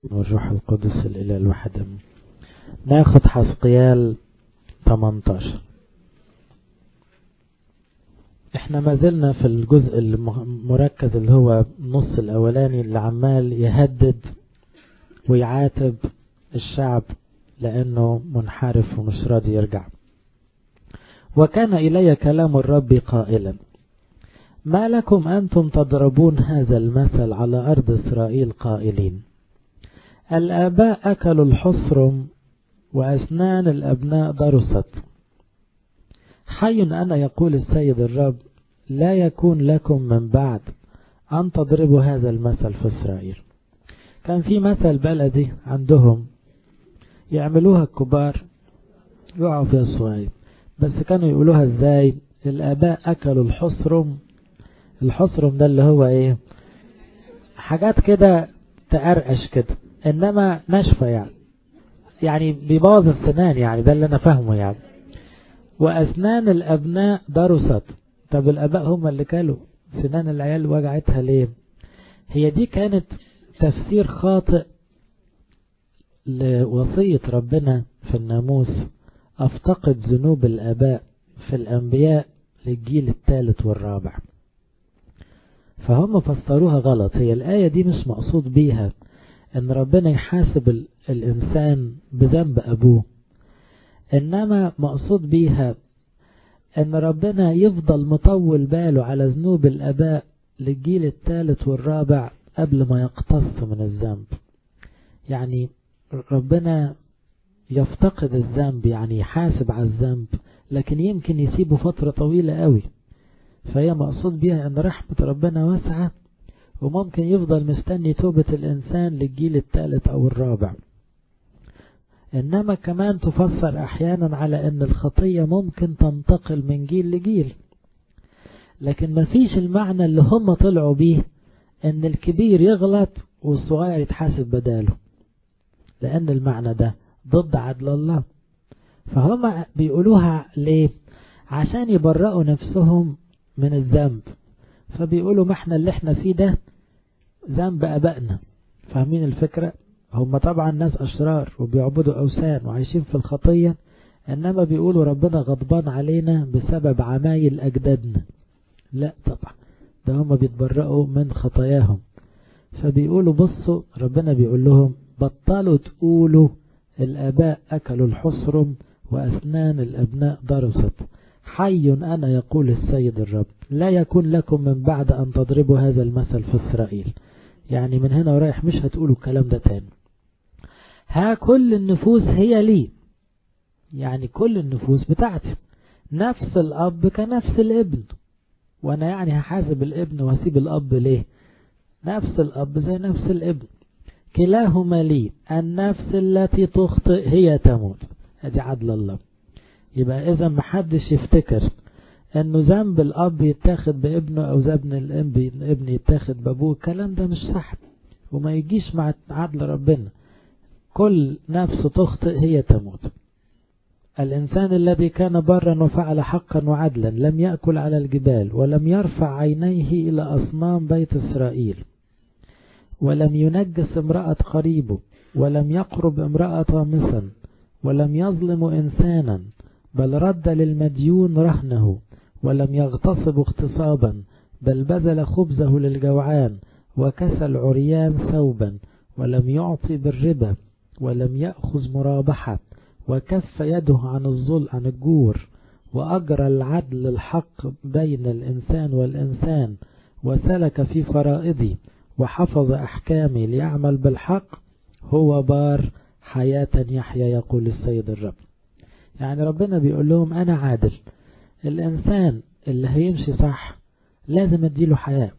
والروح القدس الإله الواحد آمين. ناخد حزقيال 18. احنا ما زلنا في الجزء المركز اللي هو النص الأولاني اللي عمال يهدد ويعاتب الشعب لأنه منحرف ومش راضي يرجع. وكان إلي كلام الرب قائلا: ما لكم أنتم تضربون هذا المثل على أرض إسرائيل قائلين: الآباء أكلوا الحصرم وأسنان الأبناء ضرست. حي أنا يقول السيد الرب: لا يكون لكم من بعد أن تضربوا هذا المثل في إسرائيل. كان في مثل بلدي عندهم يعملوها الكبار يقعوا فيها الصغير، بس كانوا يقولوها ازاي؟ الآباء أكلوا الحصرم. الحصرم ده اللي هو ايه؟ حاجات كده تقرقش كده، انما ناشفة يعني بيبوظ السنان، يعني ده اللي انا فاهمه يعني. وأسنان الأبناء درست. طب الآباء هم اللي كلوا، سنان العيال وجعتها ليه؟ هي دي كانت تفسير خاطئ لوصية ربنا في الناموس: أفتقد ذنوب الآباء في الأنبياء للجيل الثالث والرابع. فهم فسروها غلط. هي الآية دي مش مقصود بيها أن ربنا يحاسب الإنسان بذنب أبوه، إنما مقصود بيها أن ربنا يفضل مطول باله على ذنوب الآباء للجيل الثالث والرابع قبل ما يقتص من الذنب. يعني ربنا يفتقد الذنب، يعني يحاسب على الذنب، لكن يمكن يسيبه فترة طويلة قوي. فهي مقصود بيها أن رحمة ربنا واسعة، وممكن يفضل مستني توبة الإنسان للجيل الثالث أو الرابع. إنما كمان تفسر أحيانا على أن الخطية ممكن تنتقل من جيل لجيل، لكن ما فيش المعنى اللي هم طلعوا بيه أن الكبير يغلط والصغير يتحاسب بداله، لأن المعنى ده ضد عدل الله. فهم بيقولوها ليه؟ عشان يبرئوا نفسهم من الذنب. فبيقولوا ما احنا اللي احنا فيه ده ذنب أبائنا. فاهمين الفكرة؟ هم طبعا ناس أشرار وبيعبدوا أوثان وعايشين في الخطية، إنما بيقولوا ربنا غضبان علينا بسبب عمايل أجدادنا. لا طبعا، ده هم بيتبرئوا من خطاياهم. فبيقولوا بصوا، ربنا بيقول لهم: بطلوا تقولوا الآباء أكلوا الحصرم وأسنان الأبناء درست. حي أنا يقول السيد الرب: لا يكون لكم من بعد أن تضربوا هذا المثل في إسرائيل. يعني من هنا ورايح مش هتقولوا الكلام ده تاني. ها كل النفوس هي لي، يعني كل النفوس بتاعتي. نفس الأب كنفس الابن، وأنا يعني هحاسب الابن وهسيب الأب ليه؟ نفس الأب زي نفس الابن، كلاهما لي. النفس التي تخطئ هي تموت. هذه عدل الله. يبقى إذا محدش يفتكر أنه ذنب الأب يتاخد بابنه أو ذنب الابن يتاخد بابوه. الكلام ده مش صح وما يجيش مع عدل ربنا. كل نفس تخطئ هي تموت. الإنسان الذي كان برا وفعل حقا وعدلا لم يأكل على الجبال، ولم يرفع عينيه إلى أصنام بيت إسرائيل، ولم ينجس امرأة قريبه، ولم يقرب امرأة طامسا، ولم يظلم إنسانا، بل رد للمديون رهنه، ولم يغتصب اغتصابا، بل بذل خبزه للجوعان، وكسى العريان ثوبا، ولم يعطي بالربا، ولم يأخذ مرابحة، وكف يده عن الجور، وأجرى العدل الحق بين الإنسان والإنسان، وسلك في فرائضي، وحفظ أحكامي ليعمل بالحق، هو بار حياة يحيى يقول السيد الرب. يعني ربنا بيقول لهم أنا عادل. الإنسان اللي هيمشي صح لازم أديله حياة،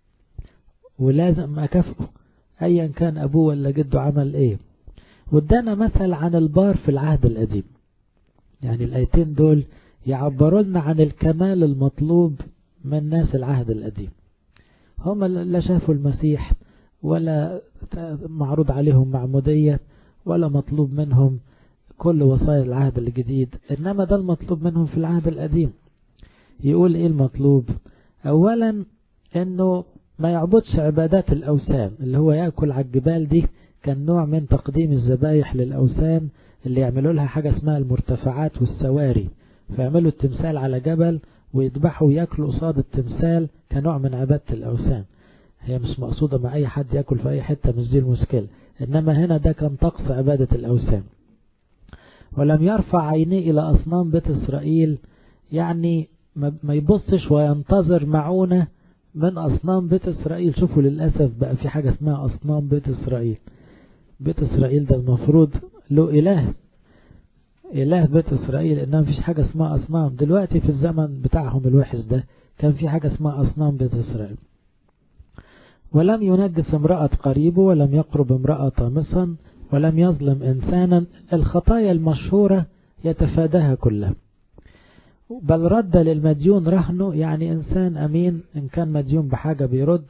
ولازم أكافئه أيا كان أبوه ولا جده عمل إيه. وادانا مثل عن البار في العهد القديم. يعني الآيتين دول يعبروا لنا عن الكمال المطلوب من ناس العهد القديم. هم لا شافوا المسيح، ولا معروض عليهم معمودية، ولا مطلوب منهم كل وصايا العهد الجديد، إنما ده المطلوب منهم في العهد القديم. يقول إيه المطلوب؟ أولا إنه ما يعبدش عبادات الأوثان اللي هو يأكل على الجبال. دي كان نوع من تقديم الذبايح للأوثان اللي يعملوا لها حاجة اسمها المرتفعات والسواري، فيعملوا التمثال على جبل ويذبحوا ويأكلوا قصاد التمثال كنوع من عبادة الأوثان. هي مش مقصودة مع أي حد يأكل في أي حتة، مش دي المشكلة، إنما هنا ده كان طقس عبادة الأوثان. ولم يرفع عينيه إلى أصنام بيت إسرائيل، يعني ما يبصش وينتظر معونة من أصنام بيت إسرائيل. شوفوا للأسف بقى في حاجة اسمها أصنام بيت إسرائيل. بيت إسرائيل ده المفروض له إله بيت إسرائيل، إنما مفيش حاجة اسمها أصنام. دلوقتي في الزمن بتاعهم الوحش ده كان في حاجة اسمها أصنام بيت إسرائيل. ولم ينجس امرأة قريبه، ولم يقرب امرأة طامسا، ولم يظلم إنسانا. الخطايا المشهورة يتفاداها كلها. بل رد للمديون رهنه، يعني إنسان أمين، إن كان مديون بحاجة بيرد.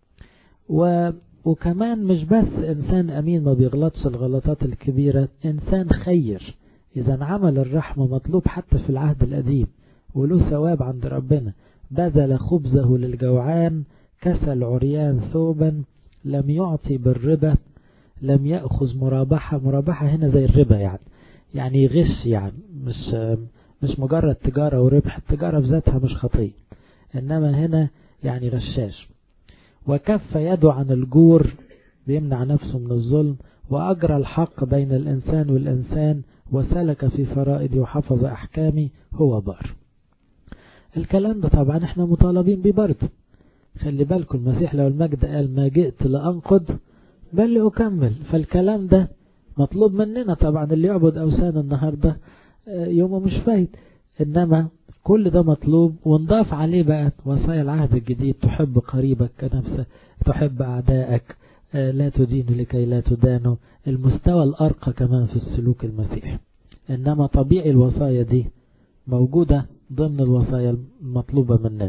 وكمان مش بس إنسان أمين ما بيغلطش الغلطات الكبيرة، إنسان خير. إذا عمل الرحمة مطلوب حتى في العهد القديم وله ثواب عند ربنا. بذل خبزه للجوعان، كسى العريان ثوبا، لم يعطي بالربا، لم يأخذ مرابحة. مرابحة هنا زي الربا، يعني يغش، يعني مش مجرد تجارة وربح. التجارة بذاتها مش خطية، إنما هنا يعني غشاش. وكف يده عن الجور، بيمنع نفسه من الظلم. وأجرى الحق بين الإنسان والإنسان، وسلك في فرائدي وحفظ أحكامي، هو بار. الكلام ده طبعا احنا مطالبين بيه برضه. خلي بالكم المسيح لو المجد قال ما جئت لأنقض بل لأكمل، فالكلام ده مطلوب مننا طبعا. اللي يعبد أوثان النهاردة يومه مش فايد، إنما كل ده مطلوب. ونضاف عليه بقى وصايا العهد الجديد: تحب قريبك كنفسك، تحب أعدائك، لا تدين لكي لا تدانوا. المستوى الأرقى كمان في السلوك المسيحي، إنما طبيعي الوصايا دي موجودة ضمن الوصايا المطلوبة مننا.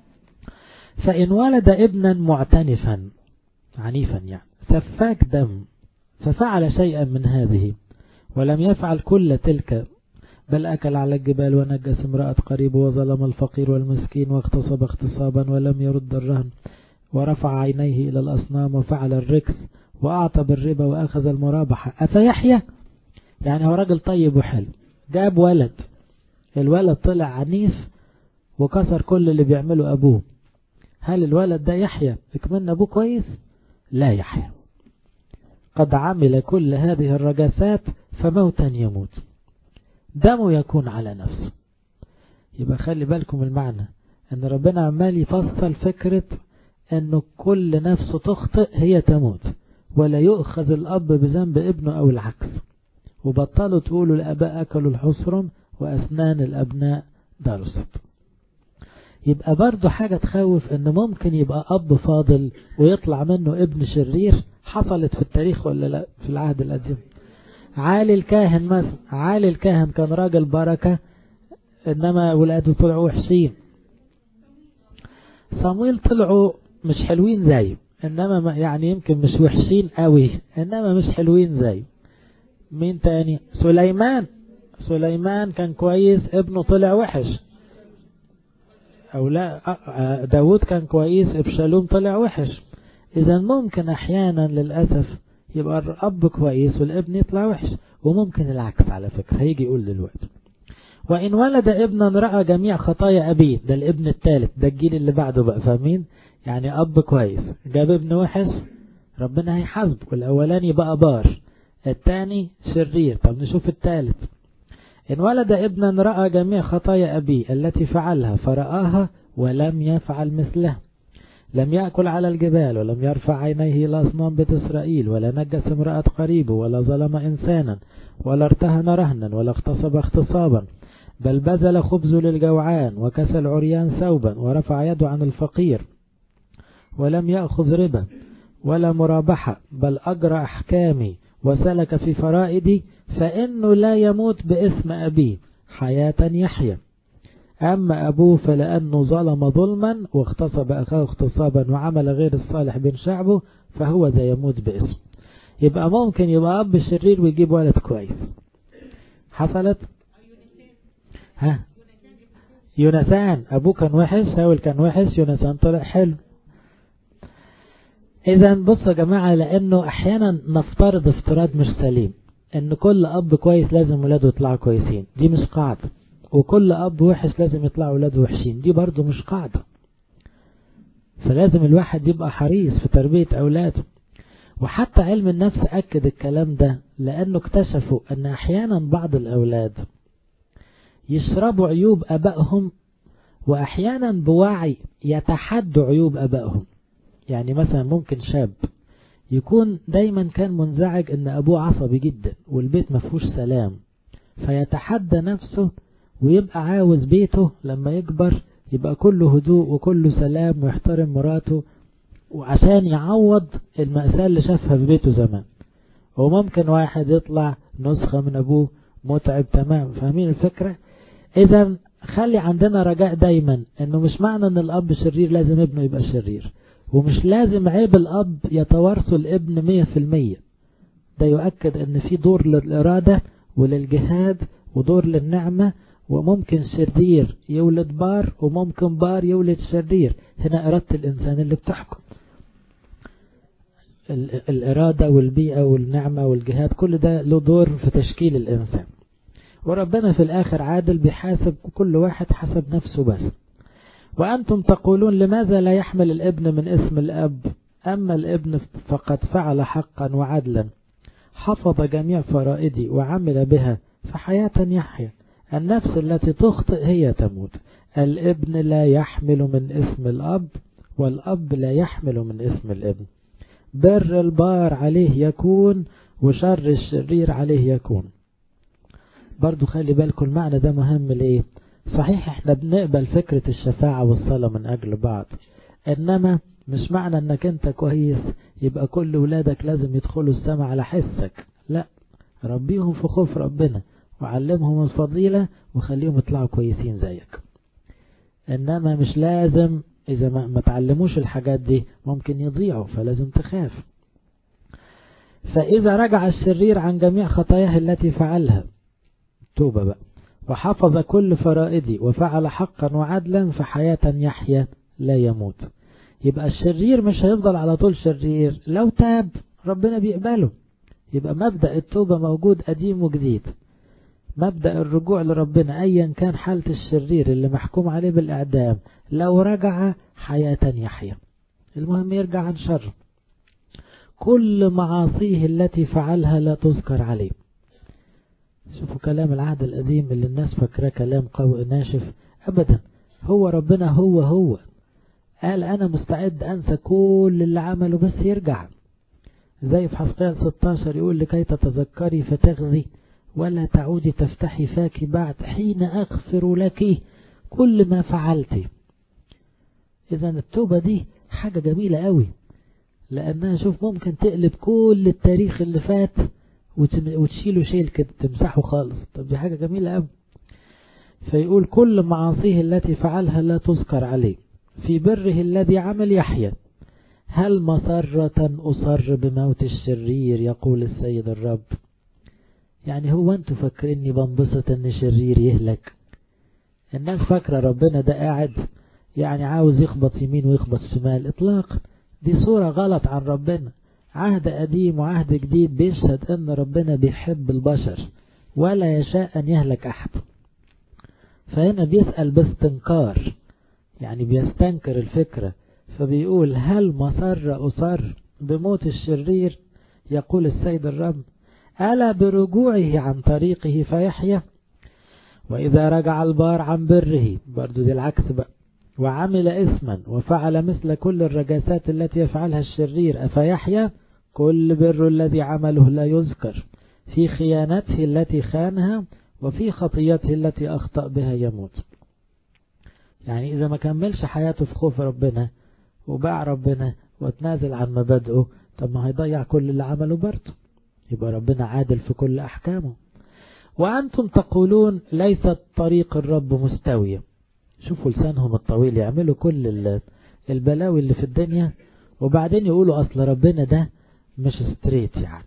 فإن ولد ابنا معتنفا عنيفا، يعني سفاك دم، ففعل شيئا من هذه ولم يفعل كل تلك، بل أكل على الجبال ونجس امرأة قريبه وظلم الفقير والمسكين واغتصب اغتصابا ولم يرد الرهن ورفع عينيه إلى الأصنام وفعل الركس وأعطى بالربا وأخذ المرابحة، أفيحيى؟ يعني هو راجل طيب وحلو، جاب ولد، الولد طلع عنيف وكسر كل اللي بيعمله أبوه. هل الولد ده يحيى اكمن أبوه كويس؟ لا يحيى. قد عمل كل هذه الرجاسات فموتا يموت، دمه يكون على نفسه. يبقى خلي بالكم المعنى، ان ربنا عمال يفصل فكرة انه كل نفس تخطئ هي تموت، ولا يؤخذ الاب بذنب ابنه او العكس. وبطلوا تقولوا الاباء اكلوا الحصرم واسنان الابناء درست. يبقى برضو حاجة تخوف ان ممكن يبقى اب فاضل ويطلع منه ابن شرير. حصلت في التاريخ ولا لا؟ في العهد القديم عالي الكاهن مثلا، عالي الكاهن كان راجل بركة، انما ولاده طلعوا وحشين. صمويل طلعوا مش حلوين زيه، انما يعني يمكن مش وحشين قوي، انما مش حلوين زيه. مين تاني؟ سليمان كان كويس، ابنه طلع وحش. او لا، داود كان كويس، ابشالوم طلع وحش. اذا ممكن احيانا للأسف يبقى الأب كويس والابن يطلع وحش، وممكن العكس على فكرة، هيجي يقول دلوقتي. وإن ولد ابنا رأى جميع خطايا أبيه، ده الابن الثالث، ده الجيل اللي بعده بقى، فاهمين؟ يعني أب كويس جاب ابن وحش، ربنا هيحاسبه. الأولاني بقى بار، الثاني شرير. طب نشوف الثالث. إن ولد ابنا رأى جميع خطايا أبيه التي فعلها فرآها ولم يفعل مثلها، لم يأكل على الجبال، ولم يرفع عينيه إلى أصنام بيت إسرائيل، ولا نجس امرأة قريبه، ولا ظلم إنسانا، ولا ارتهن رهنا، ولا اغتصب اغتصابا، بل بذل خبزه للجوعان، وكسى العريان ثوبا، ورفع يده عن الفقير، ولم يأخذ ربا ولا مرابحة، بل أجرى أحكامي وسلك في فرائدي، فإنه لا يموت باسم أبيه، حياة يحيى. أما أبوه فلأنه ظلم ظلما واغتصب أخاه اغتصابا وعمل غير الصالح بين شعبه، فهو ذا يموت باسم. يبقى ممكن يبقى أب شرير ويجيب ولد كويس. حصلت؟ يونسان أبوه كان وحش، ساول كان وحش، يونسان طلع حلو. إذا بصوا يا جماعة، لأنه أحيانا نفترض افتراض مش سليم إن كل أب كويس لازم ولاده يطلعوا كويسين، دي مش قاعدة. وكل أب وحش لازم يطلعوا ولاده وحشين، دي برضو مش قاعدة. فلازم الواحد يبقى حريص في تربية أولاده. وحتى علم النفس أكد الكلام ده، لأنه اكتشفوا أن أحيانا بعض الأولاد يشربوا عيوب أبائهم، وأحيانا بوعي يتحدوا عيوب أبائهم. يعني مثلا ممكن شاب يكون دايما كان منزعج ان ابوه عصبي جدا والبيت مفهوش سلام، فيتحدى نفسه ويبقى عاوز بيته لما يكبر يبقى كله هدوء وكله سلام ويحترم مراته، وعشان يعوض المأساة اللي شافها في بيته زمان. وممكن واحد يطلع نسخة من ابوه متعب تمام. فاهمين الفكرة؟ اذا خلي عندنا رجاء دايما انه مش معنى ان الاب شرير لازم ابنه يبقى شرير، ومش لازم عيب الأب يتوارثه الابن 100%. ده يؤكد ان في دور للإرادة وللجهاد ودور للنعمة، وممكن شرير يولد بار وممكن بار يولد شرير. هنا إرادة الإنسان اللي بتحكم. الإرادة والبيئة والنعمة والجهاد كل ده له دور في تشكيل الإنسان. وربنا في الآخر عادل بيحاسب كل واحد حسب نفسه بس. وأنتم تقولون لماذا لا يحمل الابن من اسم الأب؟ أما الابن فقد فعل حقا وعدلا، حفظ جميع فرائدي وعمل بها، فحياة يحيا. النفس التي تخطئ هي تموت. الابن لا يحمل من اسم الأب، والأب لا يحمل من اسم الابن. بر البار عليه يكون، وشر الشرير عليه يكون. برضو خلي بالكم المعنى ده مهم. ليه؟ صحيح احنا بنقبل فكرة الشفاعة والصلاة من أجل بعض، إنما مش معنى انك انت كويس يبقى كل ولادك لازم يدخلوا السماء على حسك. لا، ربيهم في خوف ربنا وعلمهم الفضيلة وخليهم يطلعوا كويسين زيك. إنما مش لازم، إذا ما تعلموش الحاجات دي ممكن يضيعوا، فلازم تخاف. فإذا رجع الشرير عن جميع خطاياه التي فعلها، توبة بقى، وحفظ كل فرائدي وفعل حقا وعدلا، فحياة يحيا لا يموت. يبقى الشرير مش هيفضل على طول شرير، لو تاب ربنا بيقبله. يبقى مبدأ التوبة موجود قديم وجديد. مبدأ الرجوع لربنا أيا كان حالة الشرير اللي محكوم عليه بالإعدام، لو رجع حياة يحيا. المهم يرجع عن شر. كل معاصيه التي فعلها لا تذكر عليه. شوفوا كلام العهد القديم اللي الناس فاكراه كلام قوي ناشف. أبدا، هو ربنا هو قال أنا مستعد أنسى كل اللي عمله بس يرجع. زي في حزقيال 16 يقول لكي تتذكري فتغذي ولا تعودي تفتحي فاك بعد حين أغفر لك كل ما فعلتي. إذا التوبة دي حاجة جميلة قوي، لأنها شوف ممكن تقلب كل التاريخ اللي فات وتشيله شيل كده تمسحه خالص. طب دي حاجة جميلة قوي. فيقول كل معاصيه التي فعلها لا تذكر عليه، في بره الذي عمل يحيى. هل مسرة أصر بموت الشرير يقول السيد الرب؟ يعني هو انتوا فاكريني بنبسط ان شرير يهلك؟ الناس فاكرة ربنا ده قاعد يعني عاوز يخبط يمين ويخبط شمال. اطلاق، دي صورة غلط عن ربنا. عهد قديم وعهد جديد بيشهد ان ربنا بيحب البشر ولا يشاء ان يهلك احد. فهنا بيسأل باستنكار، يعني بيستنكر الفكرة. فبيقول هل مسر أصر بموت الشرير يقول السيد الرب؟ ألا برجوعه عن طريقه فيحيا؟ وإذا رجع البار عن بره، برضو دي العكس بقى، وعمل اسما وفعل مثل كل الرجاسات التي يفعلها الشرير، أفيحيا؟ كل بر الذي عمله لا يذكر، في خيانته التي خانها وفي خطيته التي أخطأ بها يموت. يعني إذا ما كملش حياته في خوف ربنا وباع ربنا وتنازل عن مبادئه، طب ما هيضيع كل اللي عمله برضه. يبقى ربنا عادل في كل أحكامه. وأنتم تقولون ليست طريق الرب مستوية. شوفوا لسانهم الطويل، يعملوا كل البلاوي اللي في الدنيا وبعدين يقولوا أصل ربنا ده مش ستريت. يعني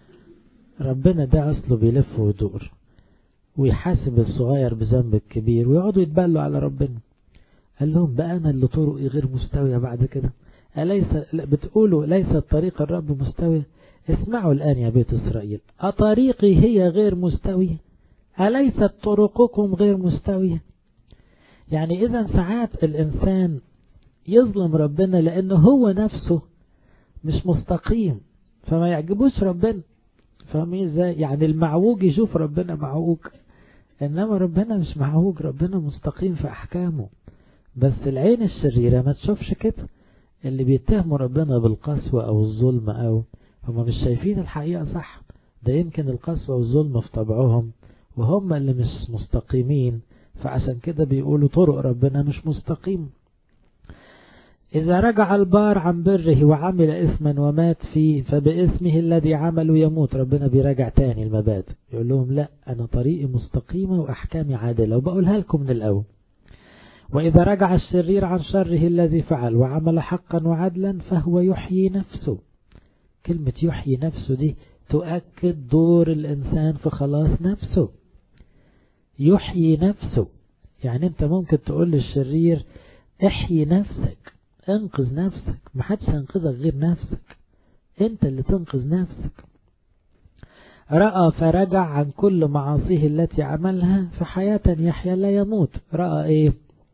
ربنا ده أصله بيلف ويدور ويحاسب الصغير بذنب الكبير، ويقعدوا يتبلوا على ربنا. قال لهم بقى أنا اللي طرقي غير مستوية بعد كده؟ بتقولوا ليس طريق الرب مستوي. اسمعوا الآن يا بيت إسرائيل، أطريقي هي غير مستوية؟ أليست طرقكم غير مستوية؟ يعني إذا ساعات الإنسان يظلم ربنا لأنه هو نفسه مش مستقيم فما يعجبوش ربنا. فاهمين ازاي؟ يعني المعوج يشوف ربنا معوج، إنما ربنا مش معوج، ربنا مستقيم في أحكامه. بس العين الشريرة ما تشوفش كده. اللي بيتهموا ربنا بالقسوة أو الظلم أو هم مش شايفين الحقيقة صح. ده يمكن القسوة والظلم في طبعهم وهم اللي مش مستقيمين، فعشان كده بيقولوا طرق ربنا مش مستقيم. إذا رجع البار عن بره وعمل إثما ومات فيه فبإثمه الذي عمله يموت. ربنا بيراجع تاني المبادئ، يقول لهم لا، أنا طريقي مستقيمة وأحكامي عادلة وبقولها لكم من الأول. وإذا رجع الشرير عن شره الذي فعل وعمل حقا وعدلا فهو يحيي نفسه. كلمة يحيي نفسه دي تؤكد دور الإنسان في خلاص نفسه. يحيي نفسه يعني أنت ممكن تقول للشرير احيي نفسك، انقذ نفسك، محدش ينقذك غير نفسك، انت اللي تنقذ نفسك. رأى فرجع عن كل معاصيه التي عملها فحياة يحيى لا يموت. رأى ايه؟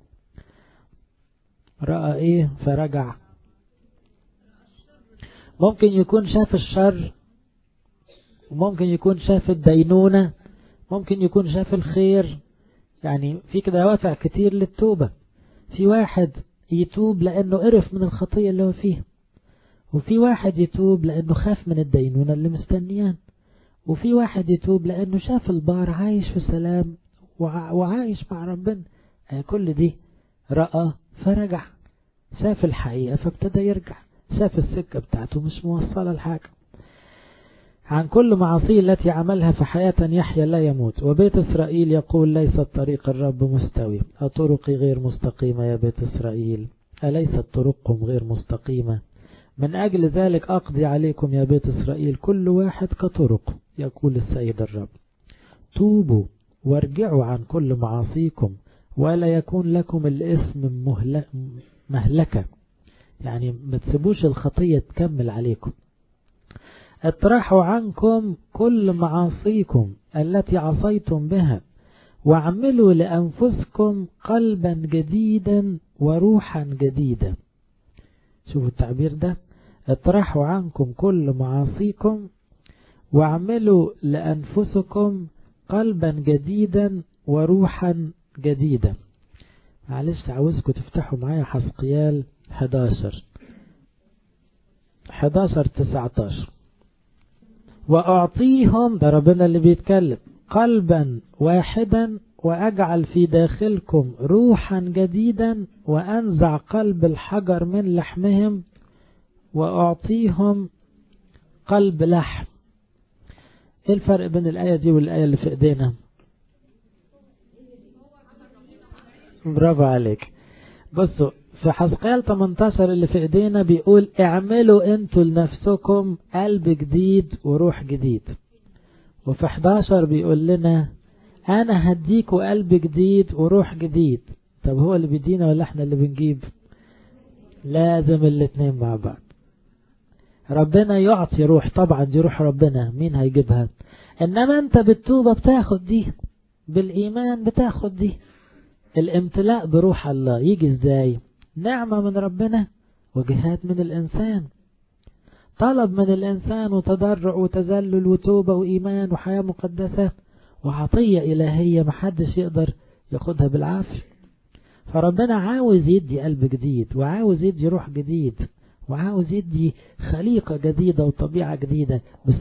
رأى ايه فرجع؟ ممكن يكون شاف الشر، وممكن يكون شاف الدينونة، ممكن يكون شاف الخير. يعني في كده دوافع كتير للتوبة. في واحد يتوب لأنه قرف من الخطية اللي هو فيها، وفي واحد يتوب لأنه خاف من الدينونة اللي مستنيان، وفي واحد يتوب لأنه شاف البار عايش في سلام وعايش مع ربنا. كل دي رأى فرجع، شاف الحقيقة فابتدى يرجع، شاف السكة بتاعته مش موصلة لحاجة. عن كل معاصيه التي عملها فحياة يحيى لا يموت. وبيت إسرائيل يقول ليست طريق الرب مستوي، أطرقي غير مستقيمة يا بيت إسرائيل، أليست طرقكم غير مستقيمة؟ من أجل ذلك أقضي عليكم يا بيت إسرائيل كل واحد كطرق، يقول السيد الرب. توبوا وارجعوا عن كل معاصيكم ولا يكون لكم الإثم مهلكة. يعني ما تسيبوش الخطية تكمل عليكم. اطرحوا عنكم كل معاصيكم التي عصيتم بها واعملوا لأنفسكم قلبا جديدا وروحا جديدة. شوفوا التعبير ده، اطرحوا عنكم كل معاصيكم واعملوا لأنفسكم قلبا جديدا وروحا جديدة. معلش عاوزكم تفتحوا معايا حزقيال 11:19. وأعطيهم، ده ربنا اللي بيتكلم، قلبا واحدا وأجعل في داخلكم روحا جديدا وأنزع قلب الحجر من لحمهم وأعطيهم قلب لحم. ايه الفرق بين الآية دي والآية اللي في ايدينا؟ برافو عليك. بصوا في حزقيال 18 اللي في ايدينا بيقول اعملوا انتوا لنفسكم قلب جديد وروح جديد. وفي 11 بيقول لنا انا هديكوا قلب جديد وروح جديد. طب هو اللي بيدينا ولا احنا اللي بنجيب؟ لازم الاتنين مع بعض. ربنا يعطي روح، طبعا دي روح ربنا، مين هيجيبها؟ انما انت بالتوبة بتاخد دي، بالايمان بتاخد دي. الامتلاء بروح الله يجي ازاي؟ نعمة من ربنا وجهاد من الإنسان، طلب من الإنسان وتضرع وتذلل وتوبة وإيمان وحياة مقدسة وعطية إلهية محدش يقدر ياخدها بالعافية. فربنا عاوز يدي قلب جديد وعاوز يدي روح جديد وعاوز يدي خليقة جديدة وطبيعة جديدة. بس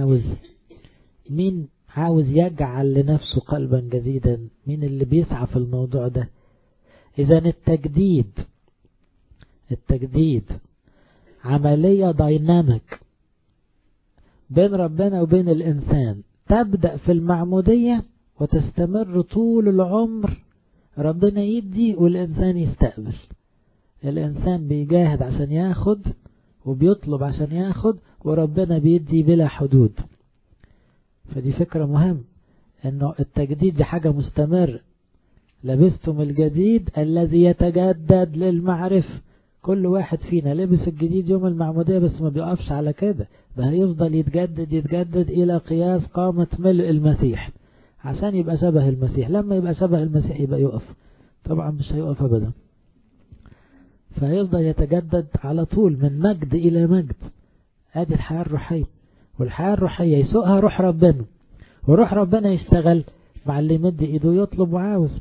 مين عاوز يجعل لنفسه قلبا جديدا؟ مين اللي بيسعى في الموضوع ده؟ إذا التجديد عملية دايناميك بين ربنا وبين الإنسان، تبدأ في المعمودية وتستمر طول العمر. ربنا يدي والإنسان يستقبل. الإنسان بيجاهد عشان ياخد وبيطلب عشان ياخد، وربنا بيدي بلا حدود. فدي فكرة مهم، انه التجديد دي حاجة مستمر. لبستم الجديد الذي يتجدد للمعرفة كل واحد فينا لبس الجديد يوم المعمودية، بس ما بيقفش على كده، ده هيفضل يتجدد يتجدد إلى قياس قامة ملء المسيح عشان يبقى شبه المسيح. لما يبقى شبه المسيح يبقى يقف، طبعا مش هيقف أبدا، فهيفضل يتجدد على طول من مجد إلى مجد. ادي الحياة الروحية. والحياة الروحية يسوقها روح ربنا، وروح ربنا يشتغل مع اللي يمد ايده يطلب وعاوز.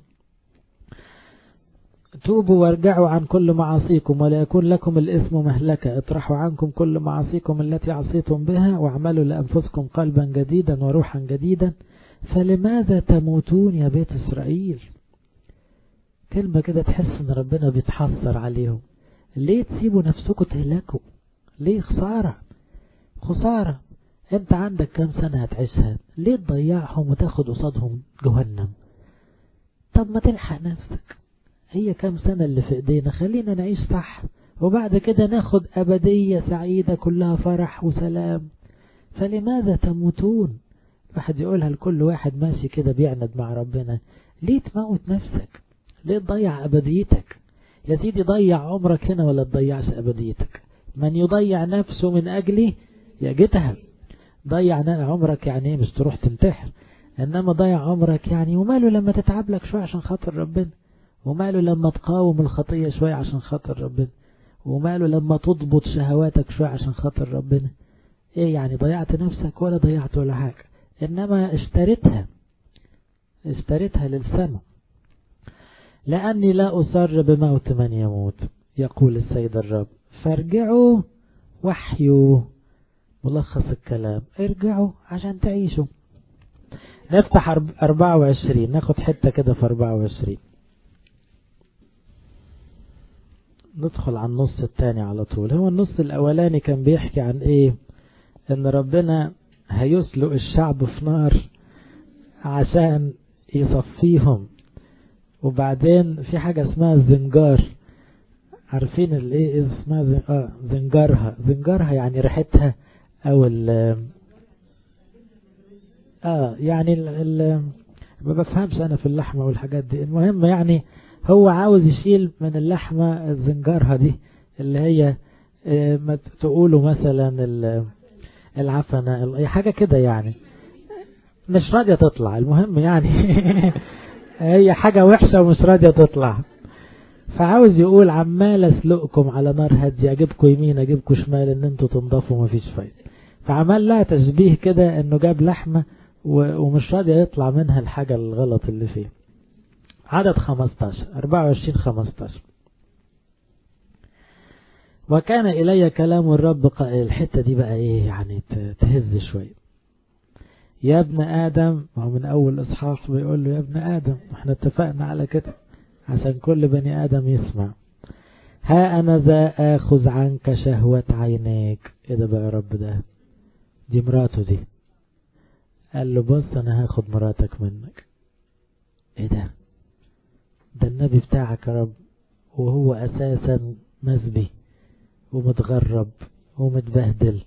توبوا وارجعوا عن كل معاصيكم ولا يكون لكم الاسم مهلكة، اطرحوا عنكم كل معاصيكم التي عصيتم بها واعملوا لأنفسكم قلبا جديدا وروحا جديدا. فلماذا تموتون يا بيت إسرائيل؟ كلمة كده تحس ان ربنا بيتحسر عليهم. ليه تسيبوا نفسكم تهلكوا؟ ليه؟ خسارة خسارة. انت عندك كام سنة هتعيشها؟ ليه تضيعهم وتاخد قصادهم جهنم؟ طب ما تلحق نفسك، هي كام سنة اللي في ايدينا خلينا نعيش صح، وبعد كده ناخد أبدية سعيدة كلها فرح وسلام. فلماذا تموتون؟ واحد يقولها لكل واحد ماشي كده بيعند مع ربنا. ليه تموت نفسك؟ ليه تضيع أبديتك؟ يا سيدي ضيع عمرك هنا ولا تضيعش أبديتك. من يضيع نفسه من أجلي يجدها. ضيع عمرك يعني مش تروح تنتحر، إنما ضيع عمرك يعني وماله لما تتعب لك شوية عشان خاطر ربنا، وماله لما تقاوم الخطية شوية عشان خاطر ربنا، وماله لما تضبط شهواتك شوية عشان خاطر ربنا. ايه يعني ضيعت نفسك؟ ولا ضيعت ولا حاجة، إنما اشتريتها للسماء. لأني لا أصر بموت من يموت يقول السيد الرب، فارجعوا وحيوا. ملخص الكلام، ارجعوا عشان تعيشوا. نفتح 24، ناخد حتة كده في 24، ندخل على النص الثاني على طول. هو النص الأولاني كان بيحكي عن ايه؟ ان ربنا هيسلق الشعب في نار عشان يصفيهم، وبعدين في حاجة اسمها الزنجار. عارفين الايه اسمها؟ زنجارها يعني ريحتها او يعني ما بفهمش انا في اللحمة والحاجات دي. المهم يعني هو عاوز يشيل من اللحمة الزنجارها دي اللي هي ما تقولوا مثلا العفنة، اي حاجة كده يعني مش راضية تطلع. المهم يعني هي حاجة وحشة ومش راضية تطلع، فعاوز يقول عمال اسلقكم على نار هادية، اجيبكم يمين اجيبكم شمال ان انتوا تنضفوا مفيش فايدة. فعمال لها تشبيه كده انه جاب لحمة ومش راضية يطلع منها الحاجة الغلط اللي فيه. عدد 15 24-15. وكان إلي كلام الرب قائل. الحتة دي بقى ايه يعني تهز شوية. يا ابن آدم، وهو من أول إصحاح بيقول له يا ابن آدم، احنا اتفقنا على كده عشان كل بني آدم يسمع. ها أنا ذا آخذ عنك شهوة عينيك. ايه ده بقى يا رب؟ ده دي مراته دي. قال له بص أنا هاخد مراتك منك. ايه ده النبي بتاعك يا رب، وهو أساسا مسبي ومتغرب ومتبهدل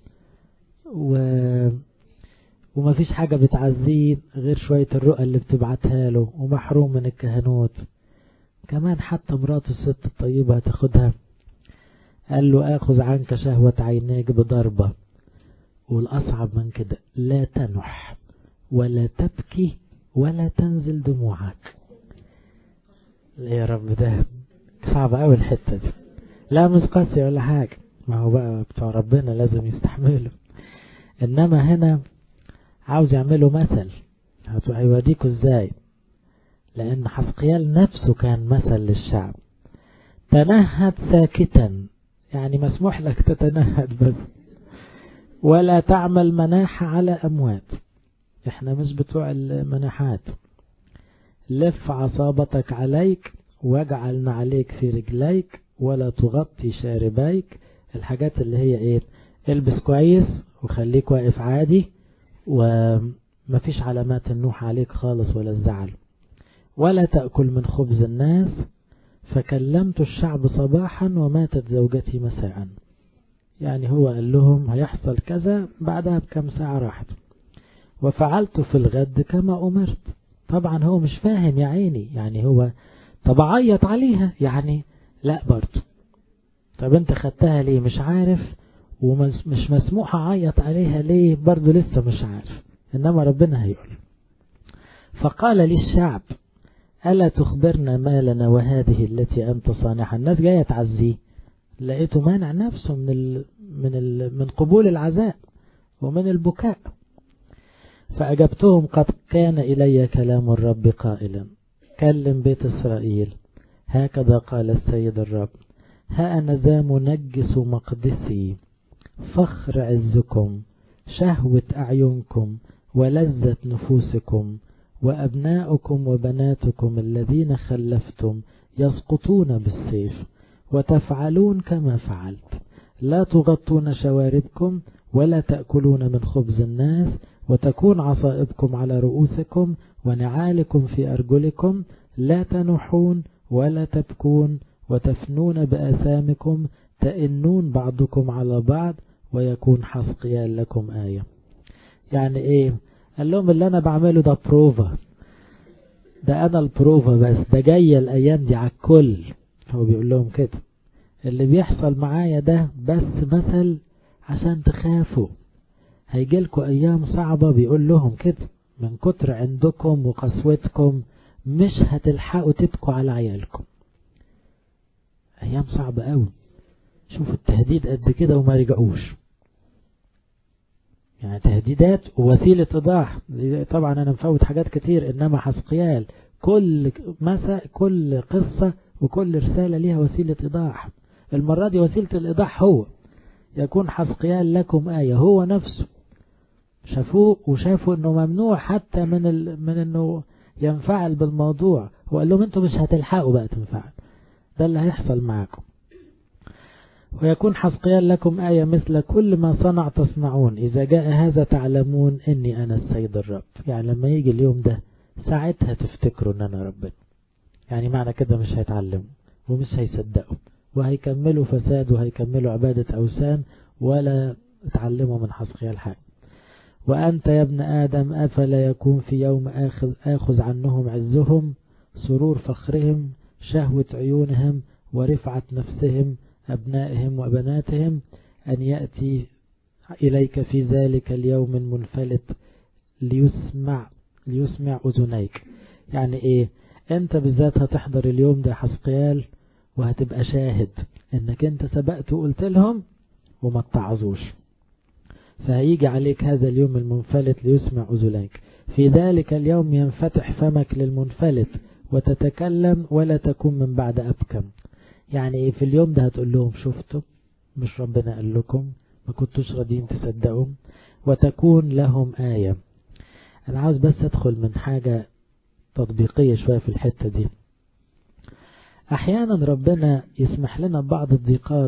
وما فيش حاجة بتعزيه غير شوية الرؤى اللي بتبعتها له، ومحروم من الكهنوت كمان، حتى مراته الست الطيبة هتاخدها. قال له آخذ عنك شهوة عينيك بضربة، والأصعب من كده لا تنح ولا تبكي ولا تنزل دموعك. يا رب ده صعب قوي الحتة دي. لا مش قاسي ولا حاجة، ما هو بقى بتوع ربنا لازم يستحمله. انما هنا عاوز يعمله مثل، هيوريكوا ازاي. لان حسقيال نفسه كان مثل للشعب. تنهد ساكتا، يعني مسموح لك تتنهد بس، ولا تعمل مناحة على أموات. احنا مش بتوع المناحات. لف عصابتك عليك واجعل نعليك في رجليك ولا تغطي شاربيك. الحاجات اللي هي ايه؟ البس كويس وخليك واقف عادي، ومفيش علامات النوح عليك خالص ولا الزعل. ولا تأكل من خبز الناس. فكلمت الشعب صباحا وماتت زوجتي مساء. يعني هو قال لهم هيحصل كذا، بعدها بكم ساعة راحت. وفعلت في الغد كما أمرت. طبعا هو مش فاهم يا عيني، يعني هو طب عيط عليها يعني لا برضه. طب انت خدتها ليه؟ مش عارف، ومش مسموح اعيط عليها ليه؟ برضو لسه مش عارف، انما ربنا هيقول. فقال لي الشعب ألا تخبرنا ما لنا وهذه التي أنت صانعها. الناس جاية تعزيه، لقيته مانع نفسه من قبول العزاء ومن البكاء. فأجبتهم قد كان إلي كلام الرب قائلا كلم بيت إسرائيل هكذا قال السيد الرب ها أنا ذا منجس مقدسي فخر عزكم شهوة أعينكم ولذة نفوسكم وأبناؤكم وبناتكم الذين خلفتم يسقطون بالسيف وتفعلون كما فعلت لا تغطون شواربكم ولا تأكلون من خبز الناس وتكون عصائبكم على رؤوسكم ونعالكم في أرجلكم لا تنحون ولا تبكون وتفنون بآثامكم تئنون بعضكم على بعض ويكون حسقيال لكم آية. يعني ايه؟ قال لهم اللي انا بعمله ده بروفا، ده انا البروفا، بس ده جاية الايام دي على الكل. هو بيقول لهم كده اللي بيحصل معايا ده بس مثل عشان تخافوا، هيجيلكوا ايام صعبة. بيقول لهم كده من كتر عندكم وقسوتكم مش هتلحقوا تبكوا على عيالكم. ايام صعبة قوي. شوفوا التهديد قد كده وما رجعوش، يعني تهديدات ووسيلة إيضاح. طبعا أنا مفوت حاجات كتير، إنما حسقيال كل قصة وكل رسالة ليها وسيلة إيضاح. المرة دي وسيلة الإيضاح هو يكون حسقيال لكم آية. هو نفسه شافوه وشافوا إنه ممنوع حتى من إنه ينفعل بالموضوع. هو قال لهم أنتوا مش هتلحقوا بقى تنفعل، ده اللي هيحصل معكم. ويكون حسقيال لكم آية مثل كل ما صنع تصنعون إذا جاء هذا تعلمون إني أنا السيد الرب. يعني لما يجي اليوم ده ساعتها تفتكروا إن أنا ربنا. يعني معنى كده مش هيتعلموا ومش هيصدقوا وهيكملوا فساد وهيكملوا عبادة أوثان ولا تعلموا من حسقيال حاجة. وأنت يا ابن آدم أفلا يكون في يوم آخذ عنهم عزهم سرور فخرهم شهوة عيونهم ورفعة نفسهم أبنائهم وبناتهم أن يأتي إليك في ذلك اليوم المنفلت ليسمع أذنيك. يعني إيه؟ أنت بالذات هتحضر اليوم ده حسقيال وهتبقى شاهد إنك أنت سبقت وقلت لهم وما اتعظوش. فهيجي عليك هذا اليوم المنفلت ليسمع أذنيك. في ذلك اليوم ينفتح فمك للمنفلت وتتكلم ولا تكون من بعد أبكم. يعني ايه؟ في اليوم ده هتقول لهم شفتوا مش ربنا قال لكم؟ ما كنتوش راضيين تصدقوا. وتكون لهم آية. انا عاوز بس ادخل من حاجة تطبيقية شوية في الحتة دي. احيانا ربنا يسمح لنا بعض الضيقات.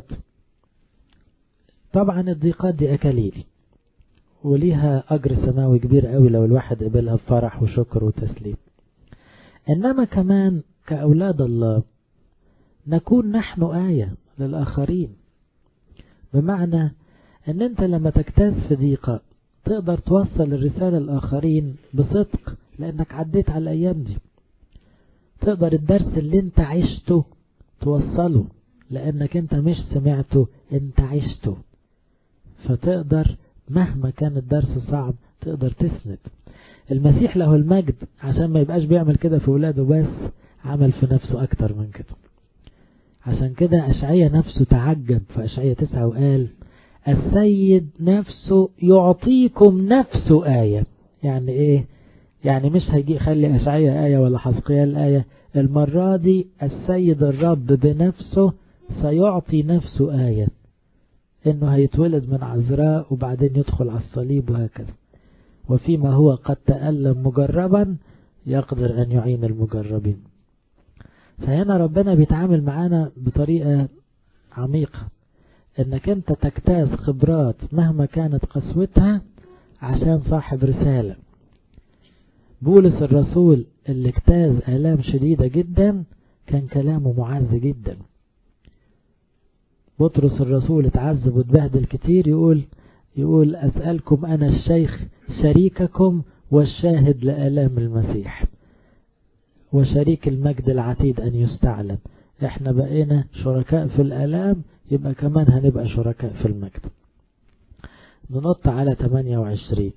طبعا الضيقات دي اكاليل وليها اجر سماوي كبير قوي لو الواحد قبلها بفرح وشكر وتسليم. انما كمان كأولاد الله نكون نحن آية للآخرين. بمعنى ان انت لما تجتاز في ضيقة تقدر توصل الرسالة للآخرين بصدق لانك عديت على الايام دي. تقدر الدرس اللي انت عشته توصله لانك انت مش سمعته، انت عشته. فتقدر مهما كان الدرس صعب تقدر تسند. المسيح له المجد عشان ما يبقاش بيعمل كده في ولاده بس، عمل في نفسه اكتر من كده. عشان كده أشعية نفسه تعجب في أشعية 9 وقال السيد نفسه يعطيكم نفسه آية. يعني ايه؟ يعني مش هيجي خلي أشعية آية ولا حسقيال آية. المرة دي السيد الرب بنفسه سيعطي نفسه آية، انه هيتولد من عذراء وبعدين يدخل على الصليب وهكذا. وفيما هو قد تألم مجربا يقدر ان يعين المجربين. فهنا ربنا بيتعامل معانا بطريقة عميقة، انك انت تجتاز خبرات مهما كانت قسوتها عشان صاحب رسالة. بولس الرسول اللي اجتاز آلام شديدة جدا كان كلامه معز جدا. بطرس الرسول اتعذب واتبهدل كتير، يقول أسألكم أنا الشيخ شريككم والشاهد لآلام المسيح وشريك المجد العتيد أن يستعلن. احنا بقينا شركاء في الآلام، يبقى كمان هنبقى شركاء في المجد. ننط على 28.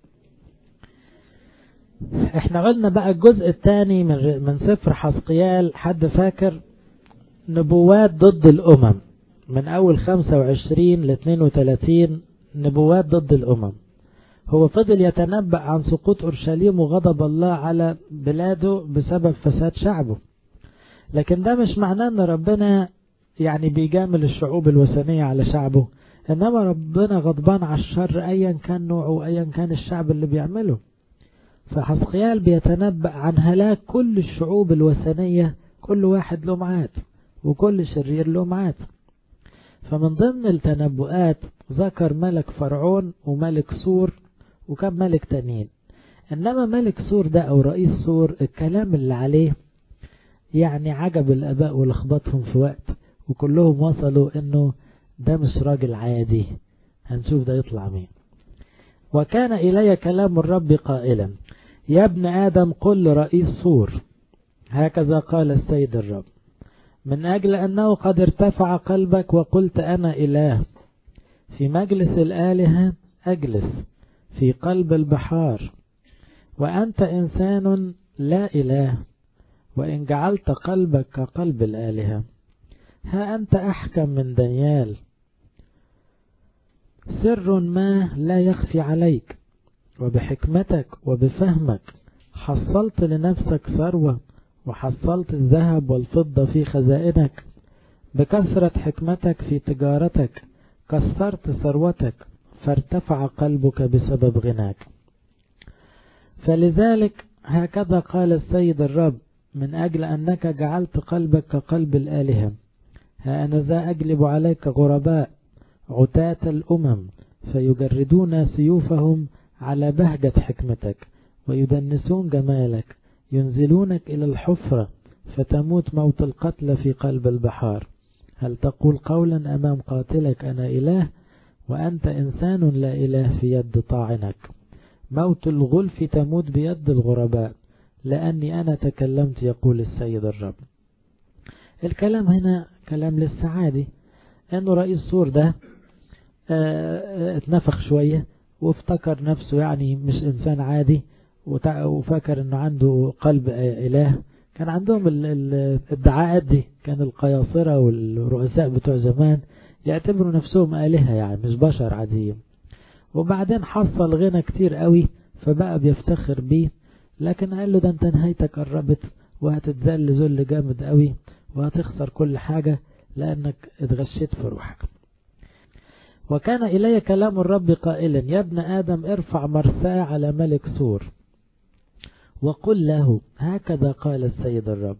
احنا قلنا بقى الجزء الثاني من سفر حزقيال، حد فاكر؟ نبوات ضد الأمم، من أول 25 ل 32 نبوات ضد الأمم. هو فضل يتنبأ عن سقوط أورشليم وغضب الله على بلاده بسبب فساد شعبه، لكن ده مش معناه ان ربنا يعني بيجامل الشعوب الوثنية على شعبه، انما ربنا غضبان على الشر ايا كان نوعه وايا كان الشعب اللي بيعمله. فحزقيال بيتنبأ عن هلاك كل الشعوب الوثنية، كل واحد له ميعاد وكل شرير له ميعاد. فمن ضمن التنبؤات ذكر ملك فرعون وملك سور وكم ملك تانيين. انما ملك سور ده او رئيس سور الكلام اللي عليه يعني عجب الاباء ولخبطهم في وقت، وكلهم وصلوا انه ده مش راجل عادي. هنشوف ده يطلع مين. وكان الي كلام الرب قائلا يا ابن آدم قل لرئيس سور هكذا قال السيد الرب، من أجل أنه قد ارتفع قلبك وقلت أنا إله، في مجلس الآلهة أجلس في قلب البحار، وأنت إنسان لا إله، وإن جعلت قلبك كقلب الآلهة. ها أنت أحكم من دانيال، سر ما لا يخفي عليك، وبحكمتك وبفهمك حصلت لنفسك ثروة، وحصلت الذهب والفضة في خزائنك، بكثرة حكمتك في تجارتك كثرت ثروتك، فارتفع قلبك بسبب غناك. فلذلك هكذا قال السيد الرب، من أجل أنك جعلت قلبك كقلب الآلهة، ها أنا ذا أجلب عليك غرباء عتاة الأمم، فيجردون سيوفهم على بهجة حكمتك، ويدنسون جمالك، ينزلونك إلى الحفرة، فتموت موت القتل في قلب البحار. هل تقول قولا أمام قاتلك أنا إله، وأنت إنسان لا إله في يد طاعنك؟ موت الغلف تموت بيد الغرباء، لأني أنا تكلمت يقول السيد الرب. الكلام هنا كلام لسه عادي، أنه رئيس سور ده اتنفخ شوية وافتكر نفسه يعني مش إنسان عادي، وفكر أنه عنده قلب إله. كان عندهم الادعاءات دي، كان القياصرة والرؤساء بتوع زمان يعتبروا نفسهم آلهة يعني مش بشر عاديين. وبعدين حصل غنى كتير قوي فبقى بيفتخر بيه، لكن قال له ده انت نهايتك قربت وهتتذل ذل جامد قوي وهتخسر كل حاجة لأنك اتغشيت في روحك. وكان إلي كلام الرب قائلا يا ابن آدم ارفع مرساه على ملك سور وقل له هكذا قال السيد الرب،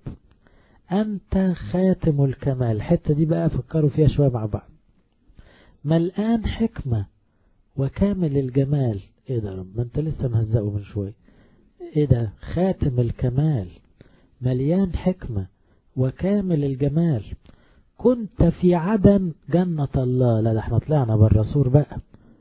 أنت خاتم الكمال. الحتة دي بقى فكروا فيها شوية مع بعض. ملآن حكمة وكامل الجمال. ايه ده رب؟ ما انت لسه مهزقه من شوية. ايه ده؟ خاتم الكمال، مليان حكمة وكامل الجمال. كنت في عدن جنة الله. لا ده احنا طلعنا بالرسول بقى.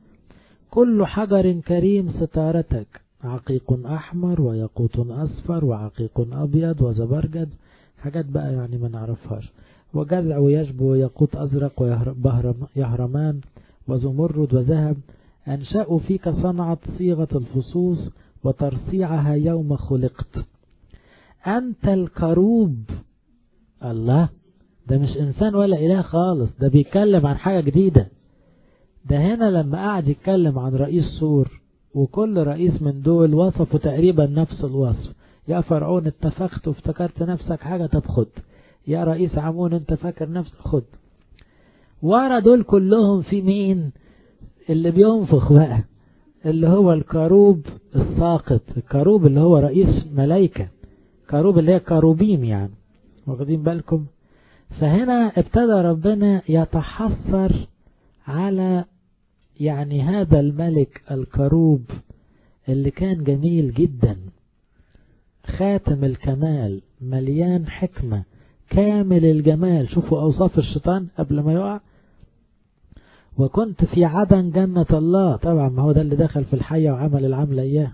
كل حجر كريم ستارتك، عقيق أحمر وياقوت أصفر وعقيق أبيض وزبرجد، حاجات بقى يعني ما نعرفهاش، وجذع ويشبو وياقوت أزرق ويهرمان وزمرد وذهب. أنشأوا فيك صنعة صيغة الفصوص وترصيعها يوم خلقت. أنت الكروب. الله، ده مش إنسان ولا إله خالص، ده بيتكلم عن حاجة جديدة. ده هنا لما قاعد يتكلم عن رئيس سور، وكل رئيس من دول وصفوا تقريبا نفس الوصف. يا فرعون اتفقت وافتكرت نفسك حاجة، طب خد. يا رئيس عمون انت فاكر نفسك، خد. ورا دول كلهم في مين اللي بينفخ بقى؟ اللي هو الكروب الساقط. الكروب اللي هو رئيس ملايكة، كروب اللي هي كروبيم يعني، واخدين بالكم؟ فهنا ابتدى ربنا يتحسر على يعني هذا الملك الكروب اللي كان جميل جدا، خاتم الكمال، مليان حكمة، كامل الجمال. شوفوا أوصاف الشيطان قبل ما يقع. وكنت في عدن جنة الله. طبعا ما هو ده اللي دخل في الحية وعمل العمل إياه.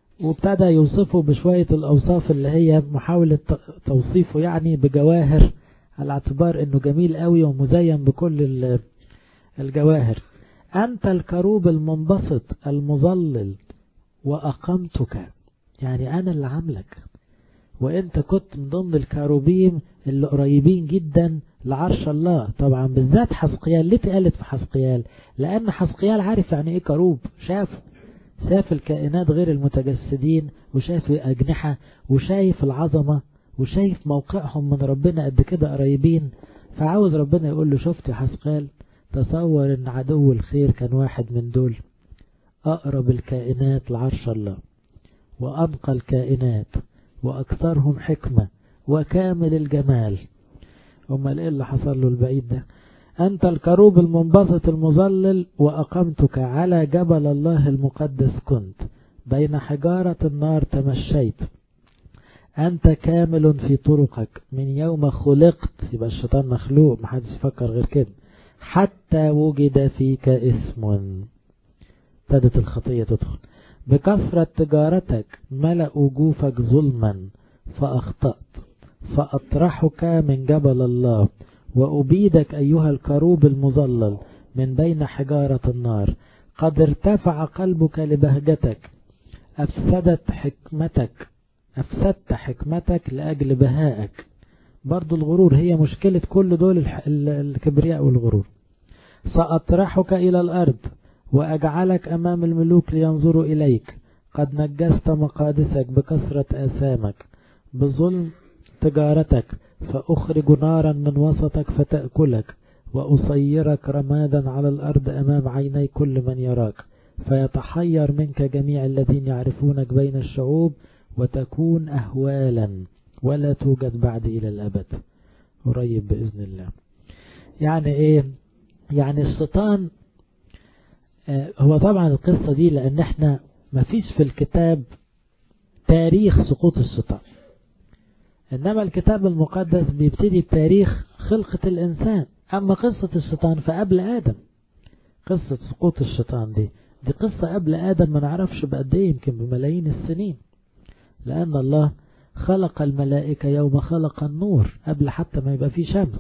وابتدى يوصفه بشوية الأوصاف اللي هي محاولة توصيفه يعني بجواهر على اعتبار انه جميل قوي ومزين بكل الجواهر. انت الكروب المنبسط المظلل واقمتك، يعني انا اللي عاملك، وانت كنت من ضمن الكروبيم اللي قريبين جدا لعرش الله. طبعا بالذات حسقيال، ليه اتقالت في حسقيال؟ لان حسقيال عارف يعني ايه كروب، شاف الكائنات غير المتجسدين، وشاف اجنحة، وشايف العظمة، وشايف موقعهم من ربنا قد كده قريبين. فعاوز ربنا يقول له شفت يا حسقيال، تصور ان عدو الخير كان واحد من دول، اقرب الكائنات لعرش الله، وانقى الكائنات، واكثرهم حكمة، وكامل الجمال. امال ايه اللي حصل له البعيد ده؟ انت الكروب المنبسط المظلل واقمتك على جبل الله المقدس، كنت بين حجارة النار تمشيت. انت كامل في طرقك من يوم خلقت، يبقى الشيطان مخلوق محدش يفكر غير كده، حتى وجد فيك اسم. ابتدت الخطية تدخل. بكثرة تجارتك ملأوا جوفك ظلما فأخطأت، فأطرحك من جبل الله، وأبيدك أيها الكروب المظلل من بين حجارة النار. قد ارتفع قلبك لبهجتك، أفسدت حكمتك لأجل بهائك. برضو الغرور هي مشكلة كل دول، الكبرياء والغرور. سأطرحك إلى الأرض وأجعلك أمام الملوك لينظروا إليك. قد نجست مقادسك بكثرة آثامك، بظلم تجارتك فأخرج نارا من وسطك فتأكلك، وأصيرك رمادا على الأرض أمام عيني كل من يراك، فيتحير منك جميع الذين يعرفونك بين الشعوب، وتكون أهوالا ولا توجد بعد إلى الأبد. قريب بإذن الله. يعني إيه؟ يعني الشيطان، هو طبعا القصة دي لأن احنا مفيش في الكتاب تاريخ سقوط الشيطان، إنما الكتاب المقدس بيبتدي بتاريخ خلقة الإنسان. أما قصة الشيطان فقبل آدم. قصة سقوط الشيطان دي قصة قبل آدم، ما نعرفش بقد ايه، يمكن بملايين السنين، لأن الله خلق الملائكة يوم خلق النور، قبل حتى ما يبقى فيه شمس.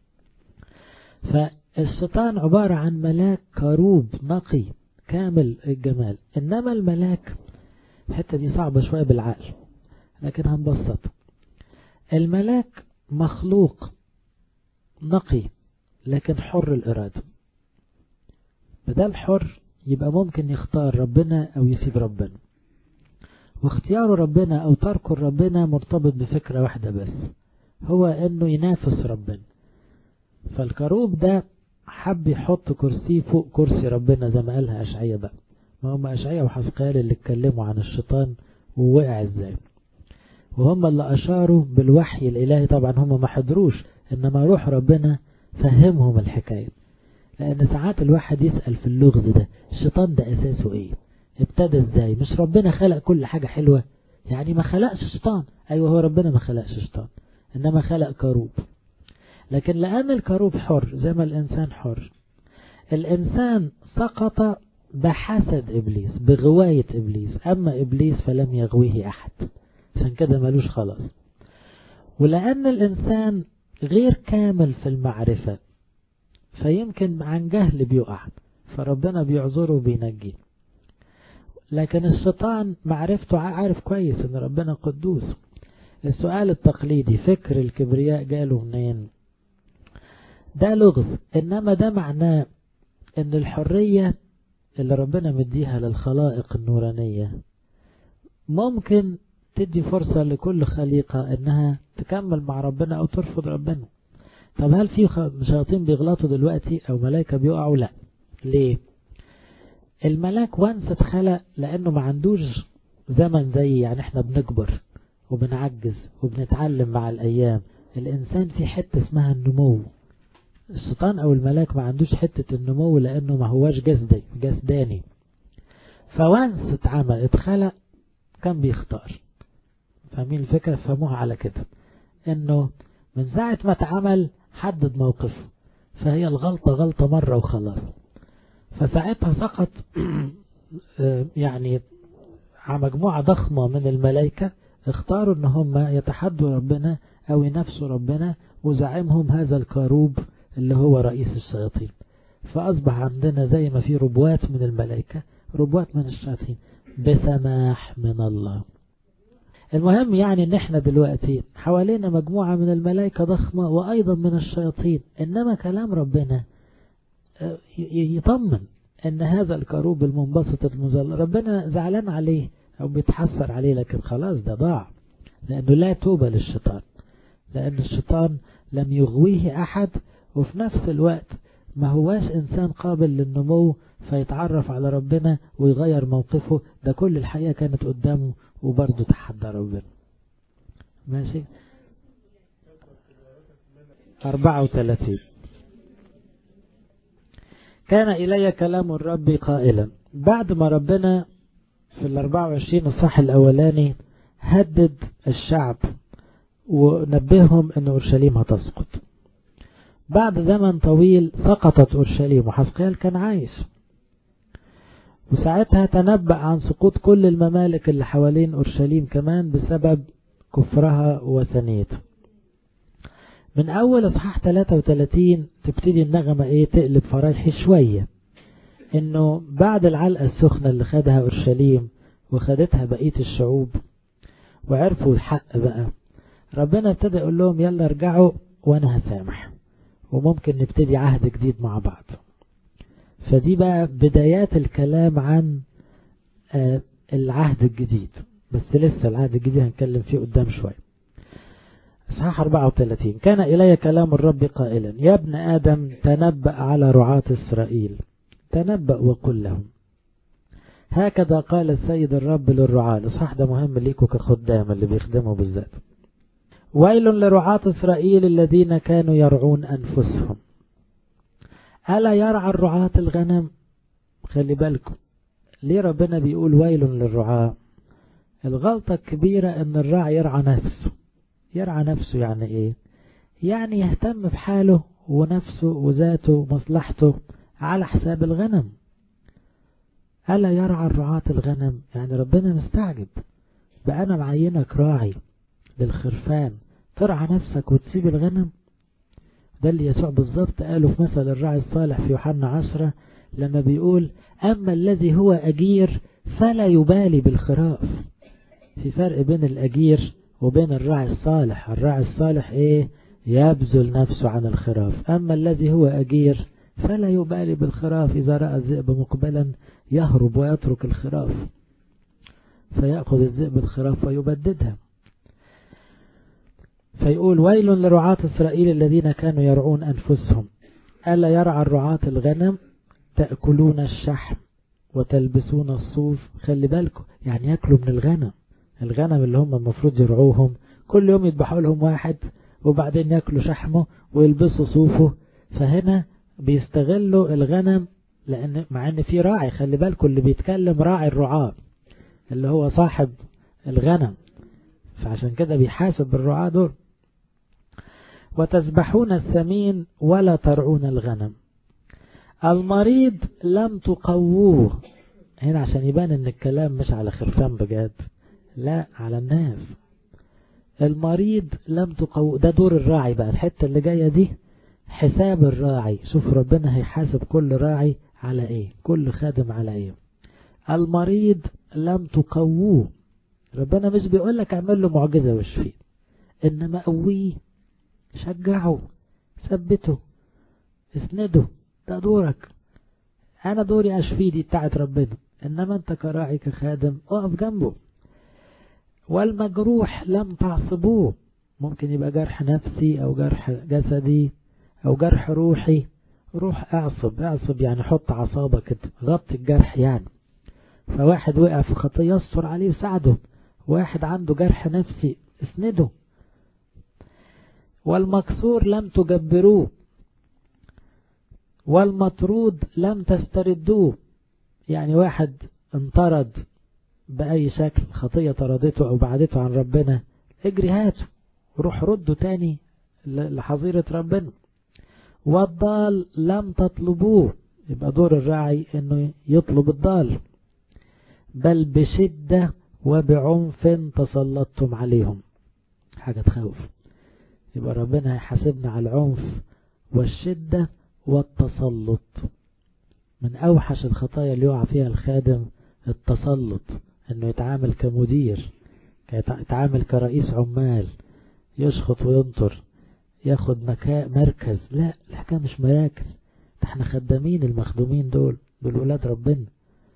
فالشيطان عبارة عن ملاك كروب نقي كامل الجمال. إنما الملاك، الحتة دي صعبة شوية بالعقل لكن هنبسط. الملاك مخلوق نقي لكن حر الإرادة. بدل حر يبقى ممكن يختار ربنا أو يسيب ربنا، واختياره ربنا أو تركه ربنا مرتبط بفكرة واحدة بس، هو أنه ينافس ربنا. فالكروب ده حب يحط كرسي فوق كرسي ربنا زي ما قالها أشعية بقى. ما هم أشعية وحسقيال اللي اتكلموا عن الشيطان ووقع ازاي، وهم اللي أشاروا بالوحي الإلهي. طبعا هم ما حضروش، إنما روح ربنا فهمهم الحكاية. لأن ساعات الواحد يسأل في اللغز ده، الشيطان ده أساسه إيه؟ ابتدى ازاي؟ مش ربنا خلق كل حاجة حلوة؟ يعني ما خلقش شيطان. أيوة، هو ربنا ما خلقش شيطان، إنما خلق كروب. لكن لأن الكروب حر زي ما الإنسان حر، الإنسان سقط بحسد إبليس، بغواية إبليس. أما إبليس فلم يغويه أحد، عشان كده ملوش خلاص. ولأن الإنسان غير كامل في المعرفة، فيمكن عن جهل بيقع، فربنا بيعذره وبينجيه. لكن الشيطان معرفته عارف كويس ان ربنا قدوس. السؤال التقليدي، فكر الكبرياء جاله منين؟ ده لغز، انما ده معناه ان الحرية اللي ربنا مديها للخلائق النورانية ممكن تدي فرصة لكل خليقة انها تكمل مع ربنا او ترفض ربنا. طب هل في شياطين بيغلطوا دلوقتي او ملائكة بيقعوا؟ لا. ليه؟ الملاك وانس اتخلق لانه ما عندوش زمن زي، يعني احنا بنكبر وبنعجز وبنتعلم مع الايام. الانسان في حتة اسمها النمو. الشيطان او الملاك ما عندوش حتة النمو لانه ما هواش جسداني. فوانس اتخلق كان بيختار. فاهمين الفكرة؟ فهموها على كده، انه من ساعة ما اتعمل حدد موقفه، فهي الغلطة غلطة مرة وخلاص. فساعتها سقط يعني مجموعة ضخمة من الملائكة اختاروا ان هم يتحدوا ربنا او ينافسوا ربنا، وزعمهم هذا الكروب اللي هو رئيس الشياطين. فاصبح عندنا زي ما في ربوات من الملائكة ربوات من الشياطين بسماح من الله. المهم يعني ان احنا دلوقتي حوالينا مجموعة من الملائكة ضخمة وايضا من الشياطين، انما كلام ربنا يطمن ان هذا الكروب المنبسط المذل ربنا زعلان عليه او بيتحسر عليه، لكن خلاص ده ضاع، لانه لا توبة للشيطان، لان الشيطان لم يغويه احد، وفي نفس الوقت ما هواش انسان قابل للنمو فيتعرف على ربنا ويغير موقفه. ده كل الحياة كانت قدامه وبرضه تحدى ربنا. ماشي. 34 كان إلي كلام الرب قائلا. بعد ما ربنا في 24 الصح الأولاني هدد الشعب ونبههم أن أورشليم هتسقط، بعد زمن طويل سقطت أورشليم وحزقيال كان عايش، وساعتها تنبأ عن سقوط كل الممالك اللي حوالين أورشليم كمان بسبب كفرها وثنيتها. من أول اصحاح 33 تبتدي النغمة تقلب فرايحي شوية، انه بعد العلقة السخنة اللي خدها أورشليم وخدتها بقية الشعوب وعرفوا الحق بقى، ربنا ابتدى يقول لهم يلا ارجعوا وانا هسامح وممكن نبتدي عهد جديد مع بعض. فدي بقى بدايات الكلام عن العهد الجديد، بس لسه العهد الجديد هنتكلم فيه قدام شوية. اصحاح 34 كان إلي كلام الرب قائلا يا ابن آدم تنبأ على رعاة إسرائيل، تنبأ وقل لهم هكذا قال السيد الرب للرعاة. الاصحاح ده مهم ليكوا كخدام اللي بيخدموا بالذات. ويل لرعاة إسرائيل الذين كانوا يرعون أنفسهم. ألا يرعى الرعاة الغنم؟ خلي بالكم ليه ربنا بيقول ويل للرعاة. الغلطة الكبيرة ان الراعي يرعى نفسه. يرعى نفسه يعني ايه؟ يعني يهتم بحاله ونفسه وذاته ومصلحته على حساب الغنم. ألا يرعى الرعاة الغنم؟ يعني ربنا مستعجب بقى أنا معينك راعي للخرفان ترعى نفسك وتسيب الغنم؟ ده اللي يسوع بالظبط قاله في مثل الراعي الصالح في يوحنا 10 لما بيقول أما الذي هو أجير فلا يبالي بالخراف. في فرق بين الأجير وبين الراعي الصالح. الراعي الصالح يبذل نفسه عن الخراف، أما الذي هو أجير فلا يبالي بالخراف، إذا رأى الذئب مقبلا يهرب ويترك الخراف فيأخذ الذئب الخراف ويبددها. فيقول ويل لرعاة إسرائيل الذين كانوا يرعون أنفسهم. ألا يرعى الرعاة الغنم؟ تأكلون الشحم وتلبسون الصوف. خلي بالكم يعني يأكلوا من الغنم اللي هم المفروض يرعوهم، كل يوم يذبحوا لهم واحد وبعدين يأكلوا شحمه ويلبسوا صوفه. فهنا بيستغلوا الغنم، لأن مع ان في راعي، خلي بالكم اللي بيتكلم راعي الرعاة اللي هو صاحب الغنم، فعشان كده بيحاسب الرعاة دول. وتذبحون الثمين ولا ترعون الغنم. المريض لم تقووه. هنا عشان يبان ان الكلام مش على خرفان بجد، لا على الناس. المريض لم تقووه، ده دور الراعي بقى. الحتة اللي جاية دي حساب الراعي. شوف ربنا هيحاسب كل راعي على ايه، كل خادم على ايه. المريض لم تقووه. ربنا مش بيقولك اعمل له معجزة واشفيه، انما قويه، شجعه، ثبته، اسنده. ده دورك. انا دوري اشفيه، دي بتاعت ربنا، انما انت كراعي كخادم اقف جنبه. والمجروح لم تعصبوه. ممكن يبقى جرح نفسي او جرح جسدي او جرح روحي. روح اعصب يعني حط عصابة كده، غطي الجرح يعني. فواحد وقع في خطية يصر عليه وساعده، واحد عنده جرح نفسي اسنده. والمكسور لم تجبروه. والمطرود لم تستردوه. يعني واحد انطرد بأي شكل، خطية طردته أو بعدته عن ربنا، اجري هاته روح رده تاني لحظيرة ربنا. والضال لم تطلبوه. يبقى دور الراعي انه يطلب الضال، بل بشدة وبعنف تسلطتم عليهم. حاجة تخوف. يبقى ربنا هيحاسبنا على العنف والشدة والتسلط. من أوحش الخطايا اللي يقع فيها الخادم التسلط، انه يتعامل كمدير، يتعامل كرئيس عمال، يشخط وينطر، ياخد مركز. لا، الحكاية مش مراكز، احنا خدامين. المخدومين دول ولاد ربنا.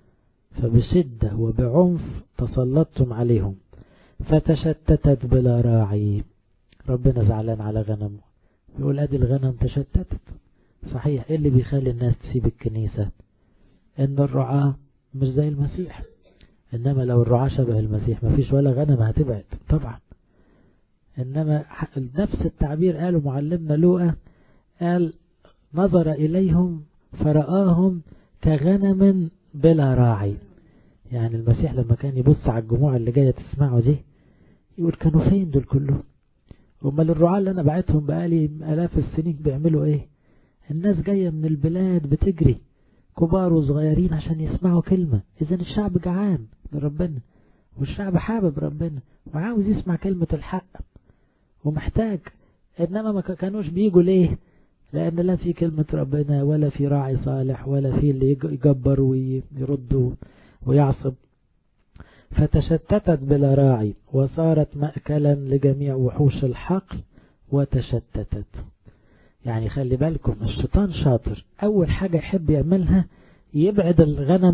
فبشدة وبعنف تسلطتم عليهم فتشتتت بلا راعي. ربنا زعلان على غنمه، يقول ادي الغنم تشتتت. صحيح، ايه اللي بيخلي الناس تسيب الكنيسة؟ ان الرعاة مش زي المسيح. انما لو الرعاة شبه المسيح مفيش ولا غنم هتبعد طبعا. انما نفس التعبير قاله معلمنا لوقا، قال نظر اليهم فرآهم كغنم بلا راعي. يعني المسيح لما كان يبص على الجموع اللي جاية تسمعه دي يقول كانوا فين دول كلهم؟ امال الرعاة اللي انا بعتهم بقالي الاف السنين بيعملوا ايه؟ الناس جاية من البلاد بتجري، كبار وصغيرين، عشان يسمعوا كلمة. اذا الشعب جعان لربنا، والشعب حابب ربنا وعاوز يسمع كلمة الحق ومحتاج. انما ما كانوش بيجوا ليه؟ لان لا في كلمة ربنا، ولا في راعي صالح، ولا في اللي يجبر ويرد ويعصب. فتشتتت بلا راعي وصارت مأكلا لجميع وحوش الحقل وتشتتت. يعني خلي بالكم، الشيطان شاطر. اول حاجة يحب يعملها يبعد الغنم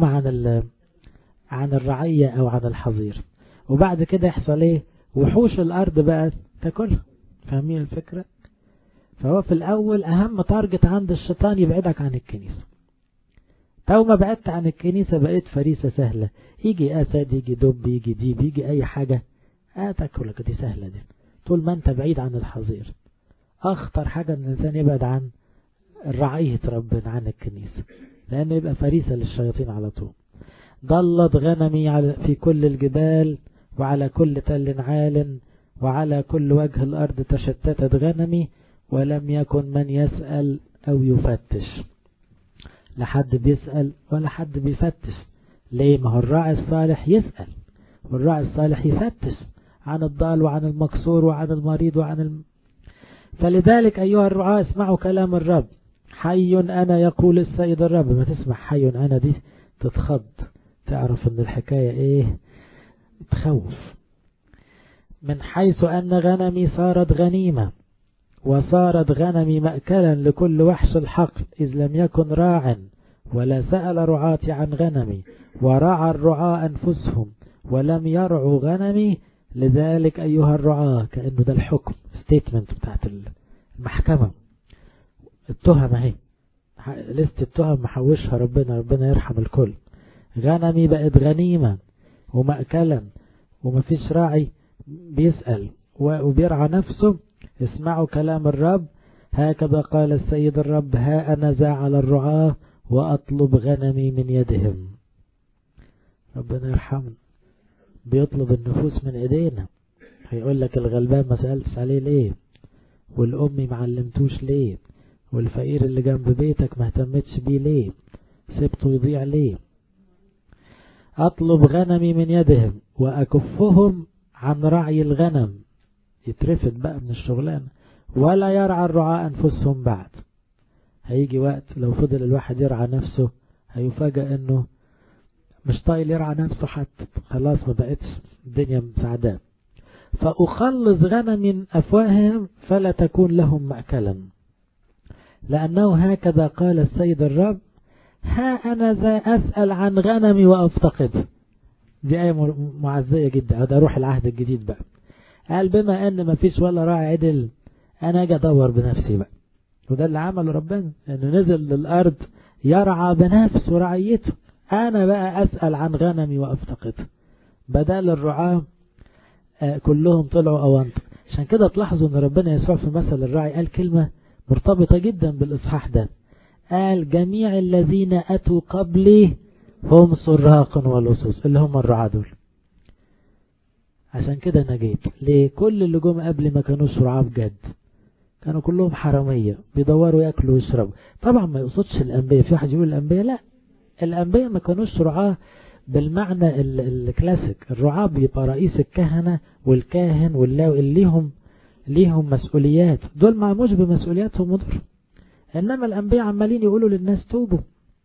عن الرعية او عن الحظير، وبعد كده يحصل ايه؟ وحوش الارض بقى تاكلها. فاهمين الفكرة؟ فهو في الاول اهم تارجت عند الشيطان يبعدك عن الكنيسة. تو ما بعدت عن الكنيسة بقيت فريسة سهلة، يجي اسد، يجي دب، يجي ديب، يجي اي حاجة تاكلك. دي سهلة دي طول ما انت بعيد عن الحظير. اخطر حاجة ان الانسان يبعد عن رعية ربنا، عن الكنيسة، لانه يبقى فريسة للشياطين على طول. ضلت غنمي في كل الجبال وعلى كل تل عال وعلى كل وجه الارض تشتتت غنمي ولم يكن من يسأل او يفتش. لا حد بيسأل ولا حد بيفتش. ليه؟ ما هو الراعي الصالح يسأل، والراعي الصالح يفتش عن الضال وعن المكسور وعن المريض فلذلك أيها الرعاة اسمعوا كلام الرب. حي أنا يقول السيد الرب. ما تسمع حي أنا دي تتخض، تعرف ان الحكاية ايه؟ تخوف. من حيث أن غنمي صارت غنيمة وصارت غنمي مأكلا لكل وحش الحقل، إذ لم يكن راع ولا سأل رعاتي عن غنمي، ورعى الرعاة أنفسهم ولم يرعوا غنمي. لذلك أيها الرعاة، كأنه ده الحكم ستيتمنت بتاعت المحكمة. التهم اهي، لست التهم محوشها ربنا يرحم الكل. غنمي بقت غنيمة ومأكلا ومفيش راعي بيسأل وبيرعى نفسه. اسمعوا كلام الرب. هكذا قال السيد الرب، ها أنا ذا على الرعاة وأطلب غنمي من يدهم. ربنا يرحمنا، بيطلب النفوس من ايدينا. هيقول لك الغلبان ما سألتش عليه ليه؟ والأمي معلمتوش ليه؟ والفقير اللي جنب بيتك ما اهتمتش بيه ليه؟ سبته يضيع ليه؟ أطلب غنمي من يدهم وأكفهم عن رعي الغنم. يترفد بقى من الشغلانة. ولا يرعى الرعاة أنفسهم بعد. هيجي وقت لو فضل الواحد يرعى نفسه هيفاجأ انه مش طايل يرعى نفسه حتى، خلاص ما بقتش الدنيا مساعداه. فأخلص غنم من أفواههم فلا تكون لهم مأكلا، لأنه هكذا قال السيد الرب، ها أنا ذا أسأل عن غنمي وأفتقد. دي آية معزية جدا. هذا روح العهد الجديد بقى. قال بما أن ما فيش ولا راعي عدل، أنا أجي أدور بنفسي بقى. وده اللي عمله ربنا، أنه نزل للأرض يرعى بنفسه رعيته. أنا بقى أسأل عن غنمي وأفتقد، بدل الرعاة كلهم طلعوا أوانط. عشان كده تلاحظوا أن ربنا يسوع في مثل الراعي قال كلمة مرتبطة جدا بالإصحاح ده. قال جميع الذين أتوا قبلي هم سراق ولصوص، اللي هم الرعاة دول. عشان كده أنا جيت ليه؟ كل اللي جم قبلي ما كانوش رعاة بجد، كانوا كلهم حرامية بيدوروا يأكلوا ويشربوا. طبعا ما يقصدش الأنبياء. في واحد يقول الأنبياء، لا، الأنبياء ما كانوش رعاة بالمعنى الكلاسيك. الرعاة بيبقى رئيس الكهنة والكاهن واللاوي ليهم مسؤوليات، دول ما مش بمسؤولياتهم مضر. إنما الأنبياء عمالين يقولوا للناس توبوا.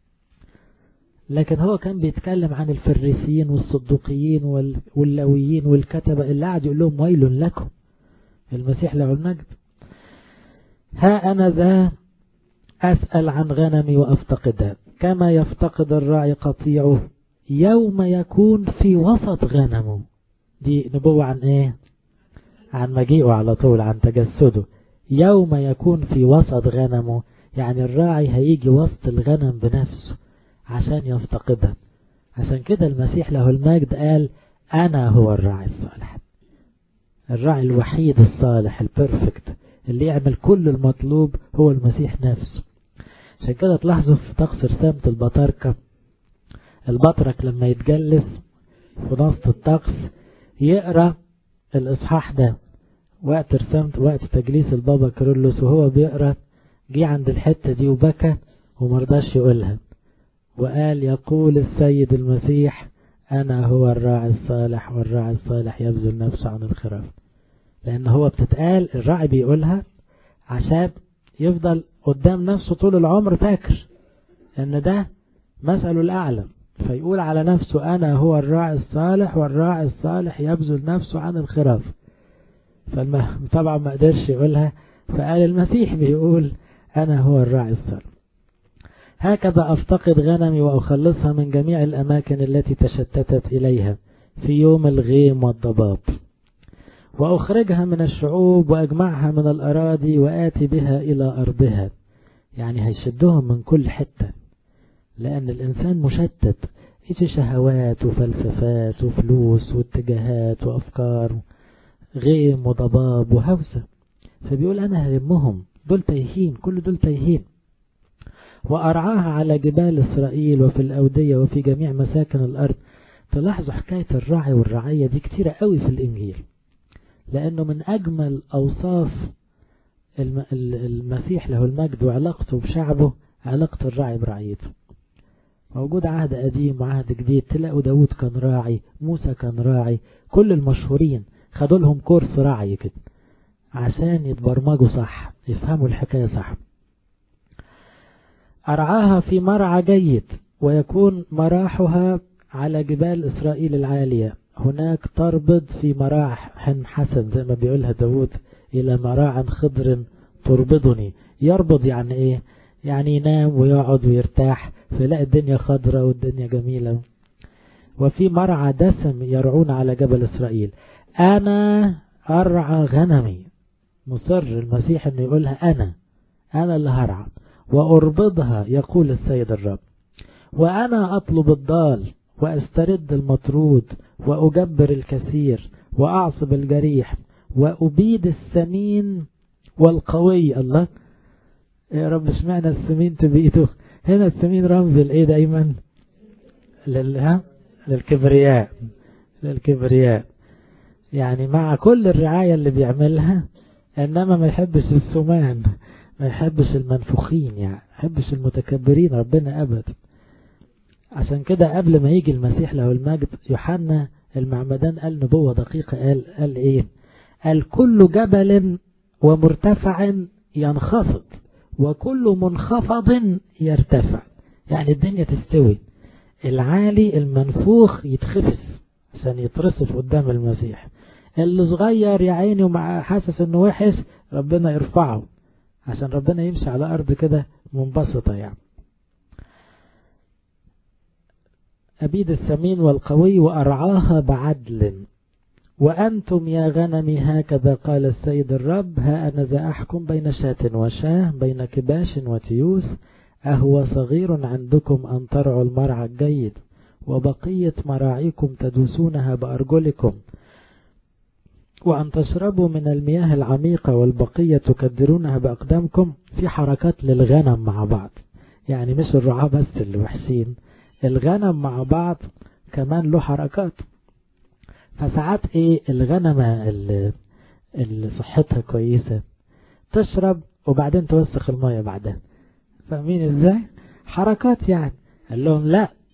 لكن هو كان بيتكلم عن الفريسيين والصدوقيين واللاويين والكتبة اللي قاعد يقول لهم ويل لكم. المسيح له المجد. ها أنا ذا أسأل عن غنمي وأفتقدها كما يفتقد الراعي قطيعه يوم يكون في وسط غنمه. دي نبوة عن ايه؟ عن مجيئه على طول، عن تجسده. يوم يكون في وسط غنمه، يعني الراعي هيجي وسط الغنم بنفسه عشان يفتقدها. عشان كده المسيح له المجد قال أنا هو الراعي الصالح، الراعي الوحيد الصالح البرفكت اللي يعمل كل المطلوب هو المسيح نفسه. عشان كده تلاحظوا في طقس رسامة البطاركة، البطرك لما يتجلس في نص الطقس يقرأ الإصحاح ده وقت رسامة، وقت تجليس البابا كيرلس، وهو بيقرأ جه عند الحتة دي وبكى ومرضاش يقولها، وقال يقول السيد المسيح أنا هو الراعي الصالح والراعي الصالح يبذل نفسه عن الخراف. لأن هو بتتقال الراعي بيقولها عشان يفضل قدام نفسه طول العمر فاكر ان ده مثله الأعلى، فيقول على نفسه أنا هو الراعي الصالح والراعي الصالح يبذل نفسه عن الخراف. طبعا ما قدرش يقولها، فقال المسيح بيقول أنا هو الراعي الصالح. هكذا أفتقد غنمي وأخلصها من جميع الأماكن التي تشتتت إليها في يوم الغيم والضباب، وأخرجها من الشعوب وأجمعها من الأراضي وآتي بها إلى أرضها. يعني هيشدهم من كل حتة، لأن الإنسان مشتت، في شهوات وفلسفات وفلوس واتجاهات وأفكار، غيم وضباب وهوسة. فبيقول أنا هلمهم، دول تايهين، كل دول تايهين. وأرعاها على جبال إسرائيل وفي الأودية وفي جميع مساكن الأرض. تلاحظوا حكاية الراعي والرعية دي كتيرة قوي في الإنجيل، لأنه من أجمل أوصاف المسيح له المجد وعلاقته بشعبه علاقة الراعي برعيته. موجود عهد قديم وعهد جديد، تلاقوا داود كان راعي، موسى كان راعي، كل المشهورين خدوا لهم كورس راعي كده عشان يتبرمجوا صح، يفهموا الحكاية صح. أرعاها في مرعى جيد ويكون مراحها على جبال إسرائيل العالية، هناك تربض في مراح حسن زي ما بيقولها داود، إلى مراع خضر تربضني. يربض يعني إيه؟ يعني ينام ويقعد ويرتاح، فيلاقي الدنيا خضرة والدنيا جميلة. وفي مرعى دسم يرعون على جبل إسرائيل. أنا أرعى غنمي، مصر المسيح أنه يقولها أنا اللي هرعى وأربضها يقول السيد الرب. وأنا أطلب الضال وأسترد المطرود وأجبر الكثير وأعصب الجريح وأبيد السمين والقوي. الله يا رب اشمعنى السمين تبيده هنا؟ السمين رمز الايه دايما؟ للكبرياء. يعني مع كل الرعاية اللي بيعملها، انما ما يحبش السمان، ما يحبش المنفوخين، يعني ما يحبش المتكبرين ربنا ابدا. عشان كده قبل ما يجي المسيح له المجد، يوحنا المعمدان قال نبوة دقيقة، قال ايه؟ قال كل جبل ومرتفع ينخفض وكل منخفض يرتفع. يعني الدنيا تستوي، العالي المنفوخ يتخفف عشان يترصف قدام المسيح، اللي صغير يا عيني ومع حاسس انه وحش ربنا يرفعه عشان ربنا يمشي على ارض كده منبسطة. يعني أبيد السمين والقوي وأرعاها بعدل. وأنتم يا غنمي هكذا قال السيد الرب، ها أنا ذا أحكم بين شاة وشاه، بين كباش وتيوس. أهو صغير عندكم أن ترعوا المرعى الجيد، وبقية مراعيكم تدوسونها بأرجلكم، وأن تشربوا من المياه العميقة، والبقية تكدرونها بأقدامكم. في حركات للغنم مع بعض، يعني مش الرعاة بس اللي وحشين، الغنم مع بعض كمان له حركات. فساعات ايه الغنمة اللي صحتها كويسة تشرب وبعدين توسخ المية بعدها، فاهمين ازاي؟ حركات يعني. قال لهم لا،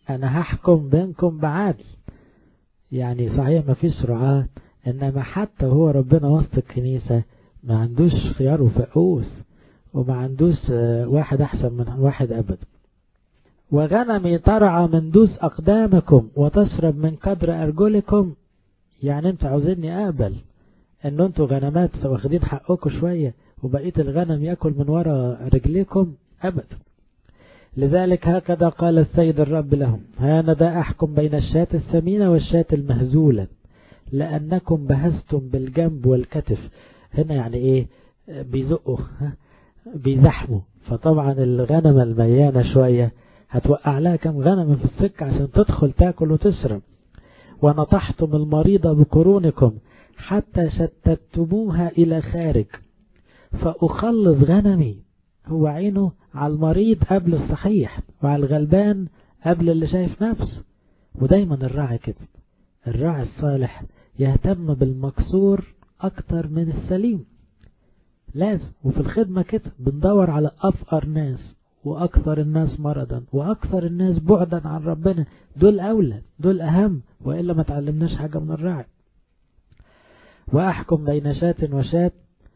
أنا هحكم بينكم بعدل. يعني صحيح ما فيش رعاة، إنما حتى هو ربنا وسط الكنيسة ما عندوش خيار وفقوس، وما عندوش واحد أحسن من واحد أبدا. وغنمي ترعى من دوس أقدامكم وتشرب من قدر أرجلكم. يعني انتوا عاوزيني أقبل ان انتوا غنمات واخدين حقكم شوية وبقية الغنم يأكل من وراء رجليكم؟ أبدا. لذلك هكذا قال السيد الرب لهم: ها ندى أحكم بين الشاة السمينة والشاة المهزولة، لأنكم بهزتم بالجنب والكتف. هنا يعني ايه؟ بيزقوا بيزحموا. فطبعا الغنم المليانة شوية هتوقع لها كم غنم في السكة عشان تدخل تاكل وتشرب. ونطحتم المريضة بقرونكم حتى شتتموها إلى خارج، فأخلص غنمي. هو عينه على المريض قبل الصحيح، وعلى الغلبان قبل اللي شايف نفسه. ودايما الراعي كده، الراعي الصالح يهتم بالمكسور أكتر من السليم. لازم. وفي الخدمة كده بندور على أفقر ناس وأكثر الناس مرضا وأكثر الناس بعدا عن ربنا. دول أولى، دول أهم، وإلا ما تعلمناش حاجة من الراعي. وأحكم بين شاة وشاة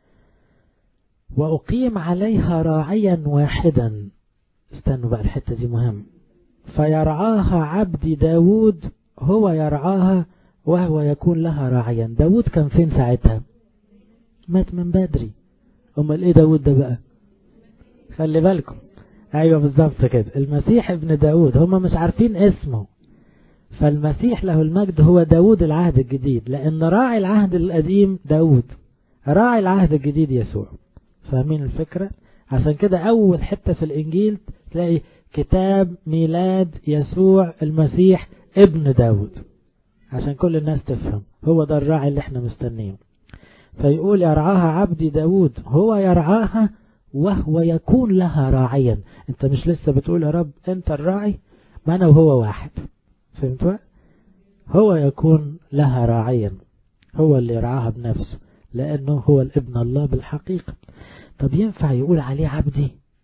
وأقيم عليها راعيا واحدا. استنوا بقى، الحتة دي مهم. فيرعاها عبدي داود، هو يرعاها وهو يكون لها راعيا. داود كان فين ساعتها؟ مات من بدري. امال ايه داود ده بقى؟ خلي بالكم. ايوه بالظبط كده، المسيح ابن داود. هم مش عارفين اسمه، فالمسيح له المجد هو داود العهد الجديد، لان راعي العهد القديم داود، راعي العهد الجديد يسوع. فاهمين الفكرة؟ عشان كده اول حتة في الانجيل تلاقي كتاب ميلاد يسوع المسيح ابن داود، عشان كل الناس تفهم هو ده الراعي اللي احنا مستنيه. فيقول: يرعاها عبدي داود، هو يرعاها وهو يكون لها راعيا. انت مش لسه بتقول يا رب انت الراعي؟ ما انا وهو واحد. فهمتوا؟ هو يكون لها راعيا، هو اللي يرعاها بنفسه، لانه هو الابن الله بالحقيقة. طب ينفع يقول عليه عبدي؟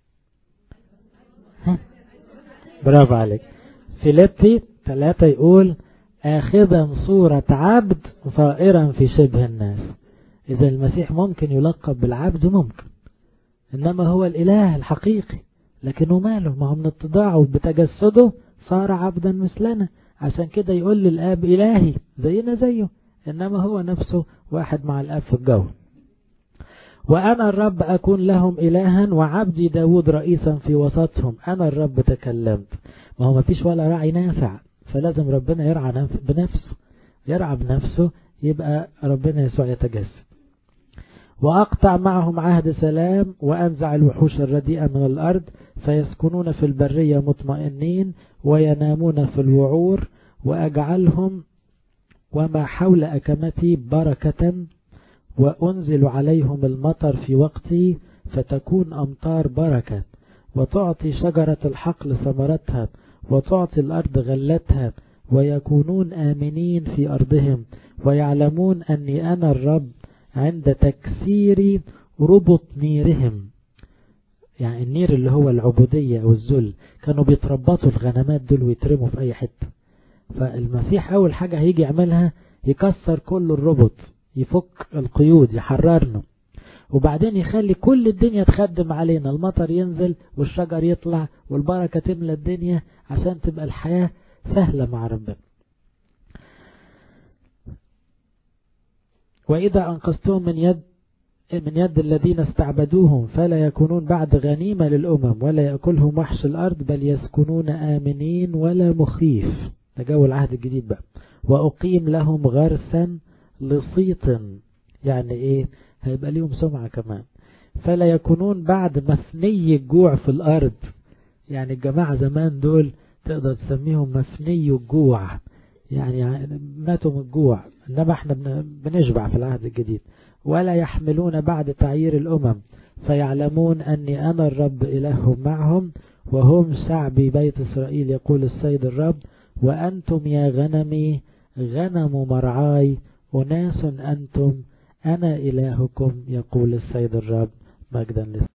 برافو عليك. فيليبي 3 يقول: آخذا صورة عبد صائرا في شبه الناس. إذا المسيح ممكن يلقب بالعبد، ممكن، إنما هو الإله الحقيقي. لكنه ماله؟ ما هو من اتضاعه بتجسده صار عبدا مثلنا. عشان كده يقول للآب إلهي زينا زيه، إنما هو نفسه واحد مع الآب في الجو. وأنا الرب أكون لهم إلها وعبدي داود رئيسا في وسطهم. أنا الرب تكلمت. ما هو ما فيش ولا راعي نافع، فلازم ربنا يرعى بنفسه. يرعى بنفسه يبقى ربنا يسوع يتجسد. وأقطع معهم عهد سلام وأنزع الوحوش الرديئة من الأرض، فيسكنون في البرية مطمئنين وينامون في الوعور. وأجعلهم وما حول أكمتي بركة، وأنزل عليهم المطر في وقتي، فتكون أمطار بركة، وتعطي شجرة الحقل ثمرتها، وتعطي الأرض غلتها، ويكونون آمنين في أرضهم، ويعلمون أني أنا الرب عند تكسير ربط نيرهم. يعني النير اللي هو العبودية والذل، كانوا بيتربطوا الغنمات دول ويترموا في أي حتة. فالمسيح أول حاجة هيجي يعملها يكسر كل الربط، يفك القيود، يحررنا، وبعدين يخلي كل الدنيا تخدم علينا. المطر ينزل والشجر يطلع والبركة تملى الدنيا عشان تبقى الحياة سهلة مع ربنا. وإذا أنقذتهم من يد الذين استعبدوهم فلا يكونون بعد غنيمة للأمم، ولا يأكلهم وحش الأرض، بل يسكنون آمنين ولا مخيف. ده جو العهد الجديد بقى. وأقيم لهم غرسا لصيط. يعني إيه؟ هيبقى ليهم سمعة كمان. فلا يكونون بعد مفني الجوع في الأرض. يعني الجماعة زمان دول تقدر تسميهم مفني الجوع، يعني ماتوا من الجوع، إنما احنا بنشبع في العهد الجديد. ولا يحملون بعد تعيير الأمم، فيعلمون أني أنا الرب إلههم معهم، وهم شعبي بيت إسرائيل، يقول السيد الرب. وأنتم يا غنمي غنم مرعاي، أناس أنتم، أنا إلهكم، يقول السيد الرب. مجدا لله.